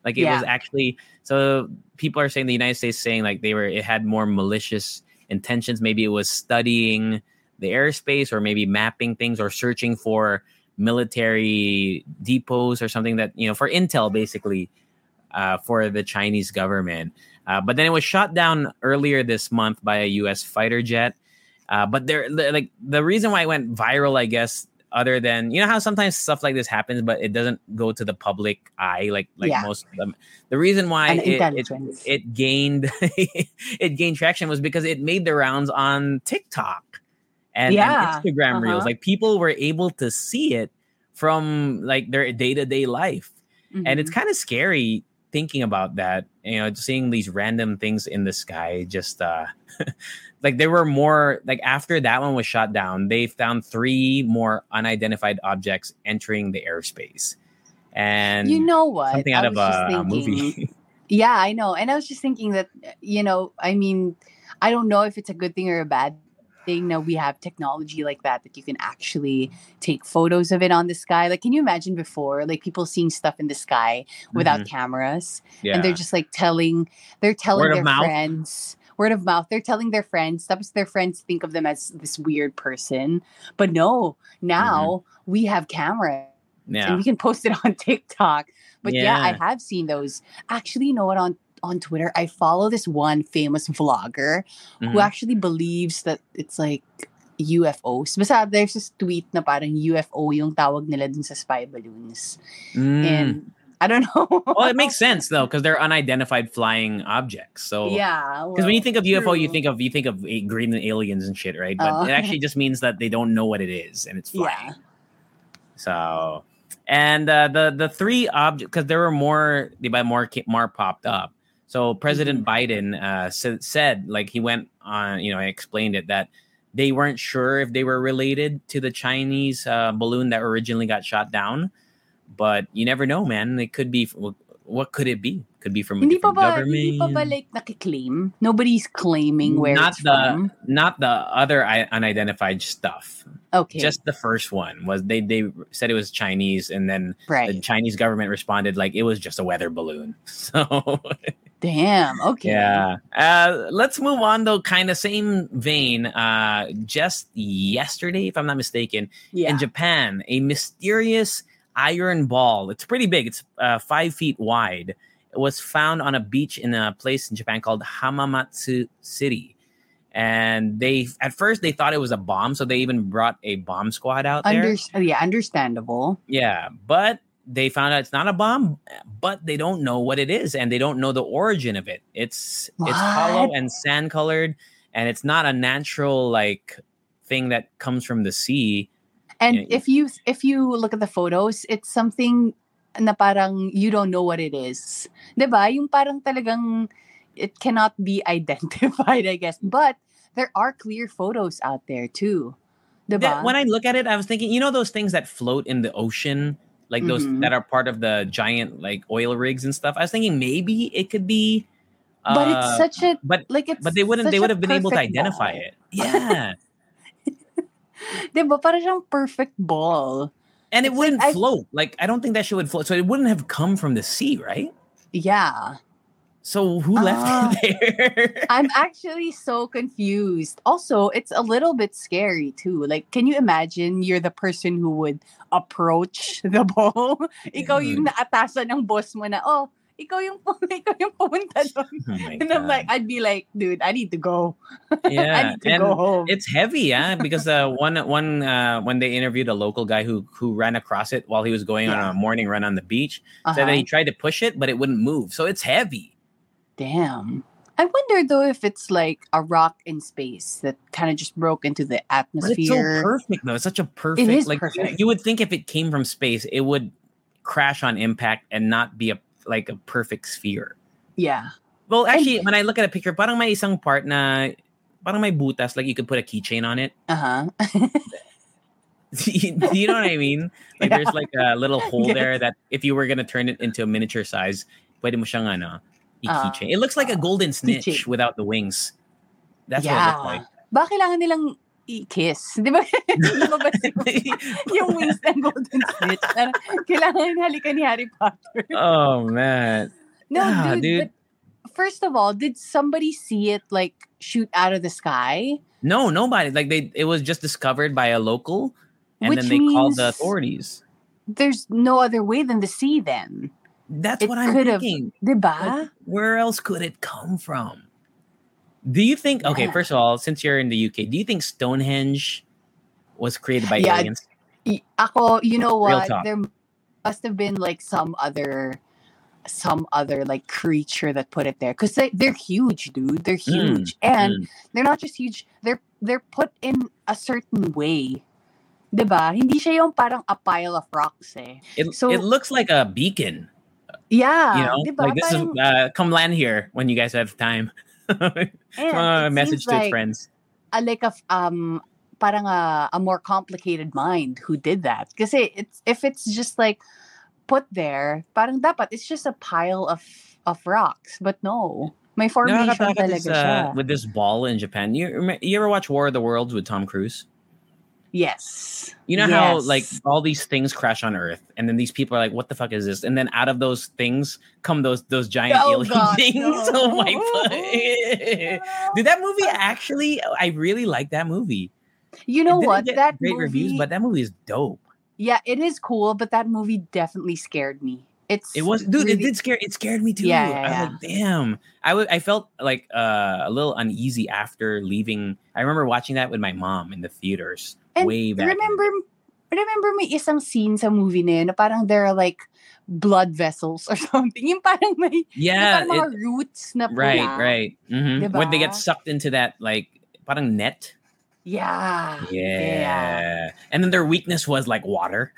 Speaker 3: Like it
Speaker 4: Yeah.
Speaker 3: was actually, so people are saying the United States saying like they were, it had more malicious intentions. Maybe it was studying the airspace or maybe mapping things or searching for military depots or something that, you know, for intel basically uh, for the Chinese government. Uh, but then it was shot down earlier this month by a U S fighter jet. Uh, but there, like the reason why it went viral, I guess, other than, you know how sometimes stuff like this happens, but it doesn't go to the public eye, like like
Speaker 4: Yeah.
Speaker 3: most of them. The reason why
Speaker 4: And
Speaker 3: it, it
Speaker 4: intelligence.
Speaker 3: it gained it gained traction was because it made the rounds on TikTok and,
Speaker 4: Yeah.
Speaker 3: and Instagram reels.
Speaker 4: Uh-huh.
Speaker 3: Like people were able to see it from like their day to day life, and it's
Speaker 4: Mhm.
Speaker 3: kind of scary thinking about that. You know, seeing these random things in the sky, just uh, like there were more. Like after that one was shot down, they found three more unidentified objects entering the airspace, and
Speaker 4: You know what?
Speaker 3: something
Speaker 4: I
Speaker 3: out of
Speaker 4: was just
Speaker 3: a, a
Speaker 4: thinking.
Speaker 3: movie.
Speaker 4: Yeah, I know. And I was just thinking that, you know, I mean, I don't know if it's a good thing or a bad thing that we have technology like that, that you can actually take photos of it on the sky. Like, can you imagine before, like people seeing stuff in the sky without
Speaker 3: Mhm.
Speaker 4: cameras?
Speaker 3: Yeah,
Speaker 4: And they're just like telling, they're telling
Speaker 3: Word of
Speaker 4: their
Speaker 3: mouth.
Speaker 4: friends, word of mouth, they're telling their friends, sometimes their friends think of them as this weird person. But no, now we have cameras. And
Speaker 3: yeah,
Speaker 4: we can post it on TikTok. But yeah. I
Speaker 3: Yeah.
Speaker 4: have seen those. Actually, you know what? On on Twitter, I follow this one famous vlogger who
Speaker 3: Mhm.
Speaker 4: actually believes that it's like U F Os. Basta there's this tweet na parang U F O yung tawag nila dun sa spy balloons.
Speaker 3: Mm.
Speaker 4: And I don't know.
Speaker 3: Well, it makes sense though because they're unidentified flying objects. So
Speaker 4: Yeah.
Speaker 3: because when you think of U F O, you
Speaker 4: true.
Speaker 3: think of you think of a- green aliens and shit, right? But
Speaker 4: Oh.
Speaker 3: it actually just means that they don't know what it is and it's flying.
Speaker 4: Yeah.
Speaker 3: So, and uh, the the three objects, because there were more, the by more ca- more popped up. So President Biden uh, sa- said, like he went on, you know, explained it that they weren't sure if they were related to the Chinese uh, balloon that originally got shot down, but you never know, man. It could be. What could it be? Could be from a
Speaker 4: Hindi pa
Speaker 3: different
Speaker 4: ba,
Speaker 3: government.
Speaker 4: hindi pa ba like nakiklaim? Nobody's claiming where
Speaker 3: not
Speaker 4: it's
Speaker 3: the
Speaker 4: from.
Speaker 3: not the other i- unidentified stuff.
Speaker 4: Okay.
Speaker 3: Just the first one was they they said it was Chinese, and then the
Speaker 4: right.
Speaker 3: Chinese government responded like it was just a weather balloon. So
Speaker 4: Damn. Okay.
Speaker 3: yeah, uh, let's move on though. Kind of same vein. Uh, just yesterday, if I'm not mistaken,
Speaker 4: Yeah.
Speaker 3: in Japan, a mysterious iron ball. It's pretty big. It's uh, five feet wide. It was found on a beach in a place in Japan called Hamamatsu City. And they, at first, they thought it was a bomb, so they even brought a bomb squad out there.
Speaker 4: Under- yeah, understandable.
Speaker 3: Yeah, but they found out it's not a bomb, but they don't know what it is, and they don't know the origin of it. It's
Speaker 4: What?
Speaker 3: it's hollow and sand colored, and it's not a natural like thing that comes from the sea.
Speaker 4: And
Speaker 3: Yeah,
Speaker 4: if you if you look at the photos, it's something na parang you don't know what it is. 'Di ba? Yung parang talagang it cannot be identified, I guess. But there are clear photos out there too. 'Di
Speaker 3: Yeah,
Speaker 4: ba?
Speaker 3: when I look at it, I was thinking, you know, those things that float in the ocean, like those
Speaker 4: Mhm.
Speaker 3: that are part of the giant like oil rigs and stuff. I was thinking maybe it could be, uh,
Speaker 4: But it's such a
Speaker 3: but
Speaker 4: like it's
Speaker 3: but they wouldn't.
Speaker 4: such
Speaker 3: They would
Speaker 4: a
Speaker 3: have been able to
Speaker 4: perfect
Speaker 3: identify
Speaker 4: ball.
Speaker 3: it. Yeah,
Speaker 4: 'Di ba? Parang siyang perfect ball.
Speaker 3: and it
Speaker 4: It's like
Speaker 3: wouldn't
Speaker 4: I-
Speaker 3: float. Like I don't think that shit would float. So it wouldn't have come from the sea, right?
Speaker 4: Yeah.
Speaker 3: So who left
Speaker 4: Ah.
Speaker 3: it there?
Speaker 4: I'm actually so confused. Also, it's a little bit scary too. Like, can you imagine you're the person who would approach the ball? Ikaw yung
Speaker 3: Dude.
Speaker 4: naatasan ng boss mo na, oh, ikaw yung, ikaw yung pumunta doon.
Speaker 3: Oh my
Speaker 4: And I'm
Speaker 3: God.
Speaker 4: like, I'd be like, dude, I need to go.
Speaker 3: Yeah,
Speaker 4: I need to
Speaker 3: and
Speaker 4: go home.
Speaker 3: it's heavy, yeah. Because uh, one one uh, when they interviewed a local guy who who ran across it while he was going
Speaker 4: Yeah.
Speaker 3: on a morning run on the beach, said that
Speaker 4: Uh-huh.
Speaker 3: he tried to push it, but it wouldn't move. So it's heavy.
Speaker 4: Damn. I wonder though if it's like a rock in space that kind of just broke into the
Speaker 3: But it's so
Speaker 4: atmosphere.
Speaker 3: perfect, though. It's such a perfect.
Speaker 4: is
Speaker 3: like you-
Speaker 4: perfect.
Speaker 3: You would think if it came from space, it would crash on impact and not be a like a perfect sphere.
Speaker 4: Yeah.
Speaker 3: Well, actually, when I look at a picture, parang may isang part na parang may butas, like you could put a keychain on it.
Speaker 4: Uh-huh.
Speaker 3: Do you know what I mean? Like
Speaker 4: Yeah.
Speaker 3: there's like a little hole
Speaker 4: Yes.
Speaker 3: there that if you were gonna turn it into a miniature size, pwede mo siyang ano,
Speaker 4: Ah,
Speaker 3: i-keychain. It looks like a golden snitch
Speaker 4: keychain.
Speaker 3: without the wings. That's what it
Speaker 4: yeah.
Speaker 3: looks like.
Speaker 4: Ba kailangan nilang i-kiss. Di ba? Lumabas yung, yung wings ng Golden Snitch. Parang, kailangan halikan ni Harry Potter.
Speaker 3: Oh man.
Speaker 4: No,
Speaker 3: Ah,
Speaker 4: dude,
Speaker 3: dude.
Speaker 4: but first of all, did somebody see it like shoot out of the sky?
Speaker 3: No, nobody. Like they, it was just discovered by a local, and
Speaker 4: Which
Speaker 3: then they called the
Speaker 4: means-
Speaker 3: authorities.
Speaker 4: There's no other way than the sea then.
Speaker 3: That's
Speaker 4: It
Speaker 3: what I'm
Speaker 4: could have-
Speaker 3: thinking.
Speaker 4: Diba?
Speaker 3: Like, where else could it come from? Do you think? Okay,
Speaker 4: Yeah.
Speaker 3: first of all, since you're in the U K, do you think Stonehenge was created by
Speaker 4: Yeah,
Speaker 3: aliens?
Speaker 4: Y- Ako, you know
Speaker 3: Real
Speaker 4: what?
Speaker 3: talk.
Speaker 4: There must have been like some other some other like creature that put it there because they, they're huge, dude. They're huge. And
Speaker 3: mm.
Speaker 4: they're not just huge, they're they're put in a certain way. Diba? Hindi siya yung parang a pile of rocks eh.
Speaker 3: It
Speaker 4: So-
Speaker 3: it looks like a beacon.
Speaker 4: Yeah.
Speaker 3: You know,
Speaker 4: diba?
Speaker 3: like this
Speaker 4: Parang-
Speaker 3: is uh, come land here when you guys have time.
Speaker 4: and
Speaker 3: uh,
Speaker 4: it
Speaker 3: message
Speaker 4: seems
Speaker 3: to its
Speaker 4: like
Speaker 3: friends.
Speaker 4: a like a f- um parang a, a more complicated mind who did that. Kasi it's if it's just like put there, parang dapat it's just a pile of of rocks. But no, may formation
Speaker 3: Nakakatakot
Speaker 4: talaga
Speaker 3: is,
Speaker 4: siya.
Speaker 3: uh, with this ball in Japan. You rem- you ever watch War of the Worlds with Tom Cruise?
Speaker 4: Yes.
Speaker 3: You know how
Speaker 4: Yes.
Speaker 3: like all these things crash on Earth, and then these people are like, "What the fuck is this?" And then out of those things come those those giant
Speaker 4: Oh,
Speaker 3: alien
Speaker 4: God,
Speaker 3: things.
Speaker 4: no.
Speaker 3: Oh my god! Dude, that movie actually, I really like that movie.
Speaker 4: You know
Speaker 3: It didn't
Speaker 4: what?
Speaker 3: get
Speaker 4: That
Speaker 3: great
Speaker 4: movie,
Speaker 3: reviews, but that movie is dope.
Speaker 4: yeah, it is cool, but that movie definitely scared me. It's
Speaker 3: It was, dude. It
Speaker 4: really-
Speaker 3: did scare. It scared me too.
Speaker 4: Yeah,
Speaker 3: I
Speaker 4: yeah,
Speaker 3: was
Speaker 4: yeah.
Speaker 3: like, damn. I was. I felt like uh, a little uneasy after leaving. I remember watching that with my mom in the theaters
Speaker 4: And
Speaker 3: way back. in the
Speaker 4: remember, remember may isang scene sa movie na yun na parang there are like blood vessels or something. Yung parang may
Speaker 3: Yeah,
Speaker 4: yung parang mga
Speaker 3: it-
Speaker 4: roots na pula.
Speaker 3: right, right. Mhm. When they get
Speaker 4: Diba?
Speaker 3: sucked into that like parang net.
Speaker 4: Yeah.
Speaker 3: Yeah. And then their weakness was like water.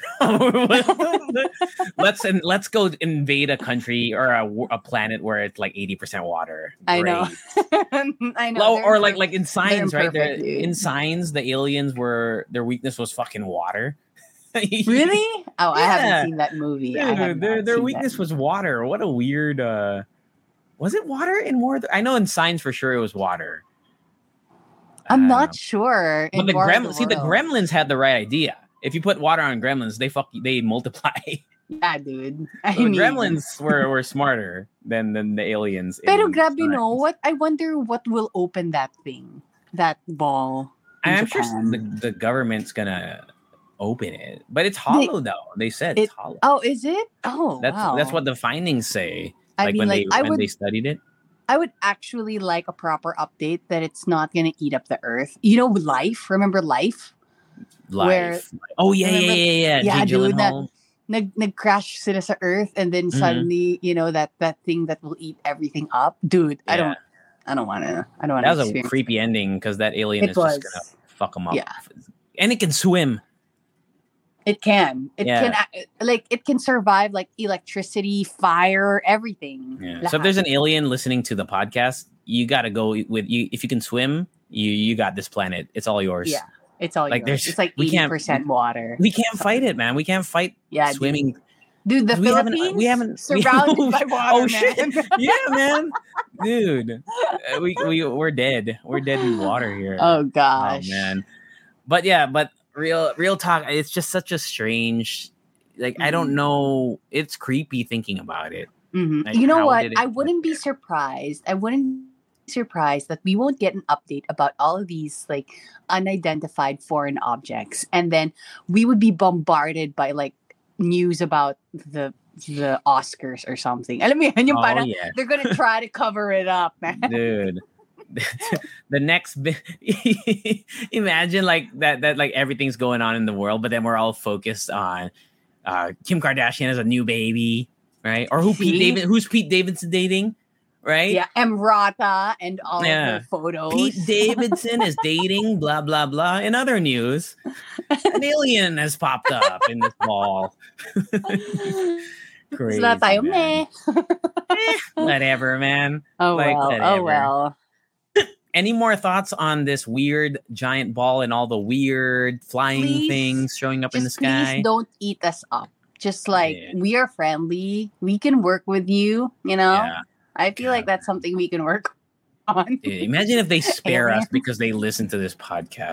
Speaker 3: let's and let's go invade a country or a, a planet where it's like eighty percent water.
Speaker 4: I know.
Speaker 3: Great.
Speaker 4: I know.
Speaker 3: Low-
Speaker 4: they're
Speaker 3: or like
Speaker 4: imperfect.
Speaker 3: like in Signs, right? They're-
Speaker 4: imperfect, dude.
Speaker 3: in Signs, the aliens were their weakness was fucking water.
Speaker 4: Really? Oh, I
Speaker 3: Yeah.
Speaker 4: haven't seen that movie. I have
Speaker 3: Dude, their
Speaker 4: not
Speaker 3: their
Speaker 4: seen
Speaker 3: weakness
Speaker 4: that.
Speaker 3: was water. What a weird uh was it water in War? of the- I know in Signs for sure it was water.
Speaker 4: I'm
Speaker 3: Uh,
Speaker 4: not sure.
Speaker 3: But
Speaker 4: in
Speaker 3: the
Speaker 4: War of
Speaker 3: gremlins, see, the
Speaker 4: Worlds.
Speaker 3: gremlins had the right idea. If you put water on gremlins, they fuck, they multiply.
Speaker 4: Yeah, dude. I
Speaker 3: So the
Speaker 4: mean,
Speaker 3: gremlins were, were smarter than, than the aliens.
Speaker 4: Pero
Speaker 3: in
Speaker 4: grab, you
Speaker 3: Signs.
Speaker 4: know what? I wonder what will open that thing, that ball. in
Speaker 3: I'm sure
Speaker 4: Japan.
Speaker 3: the, the government's gonna open it, but it's hollow though. They said
Speaker 4: it-
Speaker 3: it's hollow.
Speaker 4: Oh, is it? Oh,
Speaker 3: That's
Speaker 4: wow.
Speaker 3: that's what the findings say.
Speaker 4: I
Speaker 3: Like
Speaker 4: mean,
Speaker 3: when
Speaker 4: like
Speaker 3: they
Speaker 4: I
Speaker 3: when
Speaker 4: would,
Speaker 3: they studied it.
Speaker 4: I would actually like a proper update that it's not gonna eat up the Earth. You know, Life. Remember Life?
Speaker 3: Life. Oh yeah, yeah,
Speaker 4: remember-
Speaker 3: yeah, yeah.
Speaker 4: Yeah,
Speaker 3: Jake
Speaker 4: dude, that-
Speaker 3: Gyllenhaal.
Speaker 4: Nag nag-crash sila sa Earth, and then
Speaker 3: Mhm.
Speaker 4: suddenly, you know, that that thing that will eat everything up, dude. I
Speaker 3: Yeah.
Speaker 4: don't, I don't want to. I don't want
Speaker 3: That
Speaker 4: to.
Speaker 3: was a creepy ending because that alien
Speaker 4: It
Speaker 3: is
Speaker 4: was.
Speaker 3: just gonna fuck them up.
Speaker 4: Yeah.
Speaker 3: And it can swim.
Speaker 4: It can. It
Speaker 3: Yeah.
Speaker 4: can. ac- Like it can survive like electricity, fire, everything.
Speaker 3: Yeah. So if there's an alien listening to the podcast, you gotta go with you. If you can swim, you you got this planet. It's all yours.
Speaker 4: Yeah, it's all
Speaker 3: Like,
Speaker 4: yours.
Speaker 3: there's-
Speaker 4: It's like
Speaker 3: we
Speaker 4: eighty
Speaker 3: can't-
Speaker 4: percent water.
Speaker 3: We can't fight it, man. We can't fight
Speaker 4: yeah, dude.
Speaker 3: swimming.
Speaker 4: Dude, the
Speaker 3: We haven't-
Speaker 4: Philippines
Speaker 3: we haven't- we-
Speaker 4: surrounded by water.
Speaker 3: Oh, shit.
Speaker 4: man.
Speaker 3: Yeah, man. Dude. Uh, we we we're dead. We're dead in water here.
Speaker 4: oh
Speaker 3: Oh,
Speaker 4: gosh,
Speaker 3: man. But yeah, but real real talk, it's just such a strange like I
Speaker 4: Mm-hmm.
Speaker 3: don't know. It's creepy thinking about it.
Speaker 4: Mhm.
Speaker 3: Like,
Speaker 4: You know
Speaker 3: how
Speaker 4: what?
Speaker 3: did it
Speaker 4: I
Speaker 3: get
Speaker 4: wouldn't be
Speaker 3: there?
Speaker 4: surprised. I wouldn't be surprised that we won't get an update about all of these like unidentified foreign objects, and then we would be bombarded by like news about the the Oscars or something. Alam mo yun, yung
Speaker 3: Oh
Speaker 4: parang
Speaker 3: yeah.
Speaker 4: they're gonna try to cover it up, man.
Speaker 3: Dude. The next bi- imagine like that that like everything's going on in the world, but then we're all focused on uh Kim Kardashian has a new baby, right? Or who Pete
Speaker 4: See?
Speaker 3: David who's Pete Davidson dating, right?
Speaker 4: Yeah, Emrata and all
Speaker 3: Yeah.
Speaker 4: of her photos.
Speaker 3: Pete Davidson is dating, blah blah blah. In other news, an alien has popped up in this ball. Crazy,
Speaker 4: Sila tayo,
Speaker 3: man.
Speaker 4: meh.
Speaker 3: Whatever, man.
Speaker 4: Oh
Speaker 3: Like,
Speaker 4: well,
Speaker 3: whatever.
Speaker 4: oh well.
Speaker 3: Any more thoughts on this weird giant ball and all the weird flying
Speaker 4: Please,
Speaker 3: things showing up in the
Speaker 4: Just
Speaker 3: sky?
Speaker 4: please don't eat us up. Just like
Speaker 3: Yeah.
Speaker 4: we are friendly, we can work with you. You know,
Speaker 3: Yeah.
Speaker 4: I feel like that's something we can work on.
Speaker 3: Dude, imagine if they spare us
Speaker 4: Aliens.
Speaker 3: because they listen to this podcast.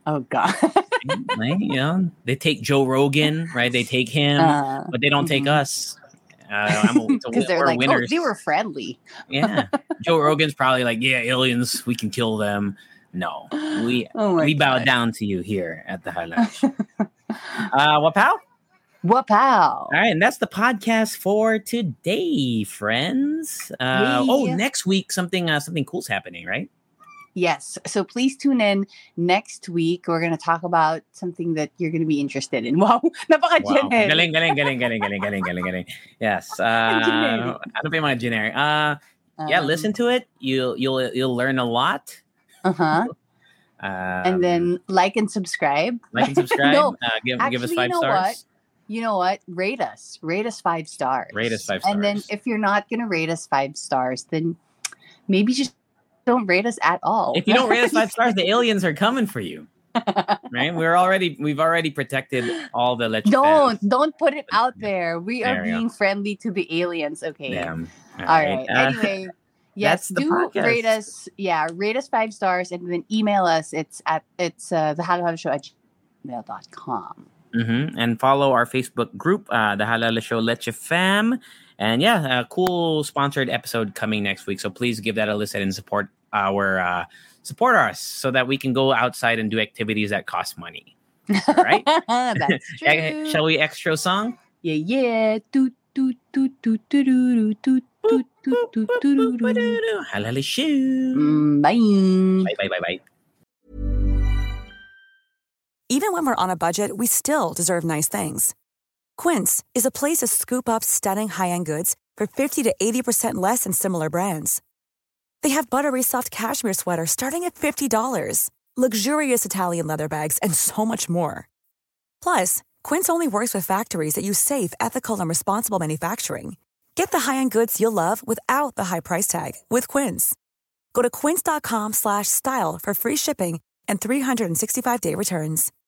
Speaker 4: Oh God.
Speaker 3: Right? You know, they take Joe Rogan, right? They take him,
Speaker 4: Uh,
Speaker 3: but they don't take
Speaker 4: mhm.
Speaker 3: us. Uh, I'm a, it's a,
Speaker 4: Because they're
Speaker 3: we're
Speaker 4: like,
Speaker 3: winners.
Speaker 4: oh, they were friendly.
Speaker 3: Yeah, Joe Rogan's probably like, yeah, aliens, we can kill them. No, we
Speaker 4: Oh my
Speaker 3: we bow
Speaker 4: God.
Speaker 3: down to you here at the Halal Show. uh, what pal?
Speaker 4: What pal?
Speaker 3: All right, and that's the podcast for today, friends. Uh, oh,
Speaker 4: Yay.
Speaker 3: next week something uh, something cool's happening, right?
Speaker 4: Yes. So please tune in next week. We're going to talk about something that you're going to be interested in. Wow. Napaka-generic.
Speaker 3: Galing, galing, galing, galing, galing, galing, galing, galing. Yes. Uh,
Speaker 4: Generic.
Speaker 3: ano pa yung mga generic? Uh, yeah,
Speaker 4: Um,
Speaker 3: listen to it. You'll you'll you'll learn a lot.
Speaker 4: Uh-huh.
Speaker 3: Um,
Speaker 4: And then like and subscribe.
Speaker 3: like and subscribe.
Speaker 4: No,
Speaker 3: uh, give give us
Speaker 4: actually,
Speaker 3: five
Speaker 4: you know
Speaker 3: stars.
Speaker 4: what? You know what? Rate us. Rate us five stars.
Speaker 3: Rate us five
Speaker 4: And then
Speaker 3: stars.
Speaker 4: if you're not going to rate us five stars, then maybe just don't rate us at all.
Speaker 3: If you don't rate us five stars, the aliens are coming for you. Right? We're already we've already protected all the Leche
Speaker 4: Don't
Speaker 3: fans.
Speaker 4: don't put it out there. We
Speaker 3: There
Speaker 4: are
Speaker 3: we go.
Speaker 4: being friendly to the aliens. Okay.
Speaker 3: Damn.
Speaker 4: All right.
Speaker 3: Uh,
Speaker 4: Anyway, yes,
Speaker 3: that's the
Speaker 4: do
Speaker 3: podcast.
Speaker 4: rate us. Yeah, rate us five stars and then email us. It's at it's uh, the Halo Halo Show at gmail dot com.
Speaker 3: Mm-hmm. And follow our Facebook group, uh, the Halal Show Leche Fam. And yeah, a cool sponsored episode coming next week. So please give that a listen and support our uh, support us so that we can go outside and do activities that cost money. All right.
Speaker 4: That's
Speaker 3: Eh,
Speaker 4: true.
Speaker 3: Shall we extra song?
Speaker 4: Yeah, yeah. Toot, toot, toot, toot, toot, toot, toot, toot, toot, toot, toot, toot.
Speaker 3: Halal Show.
Speaker 4: Mm, Bye.
Speaker 3: Bye bye bye bye.
Speaker 5: Even when we're on a budget, we still deserve nice things. Quince is a place to scoop up stunning high-end goods for fifty to eighty percent less than similar brands. They have buttery soft cashmere sweaters starting at fifty dollars, luxurious Italian leather bags, and so much more. Plus, Quince only works with factories that use safe, ethical, and responsible manufacturing. Get the high-end goods you'll love without the high price tag with Quince. Go to quince dot com slash style for free shipping and three sixty-five day returns.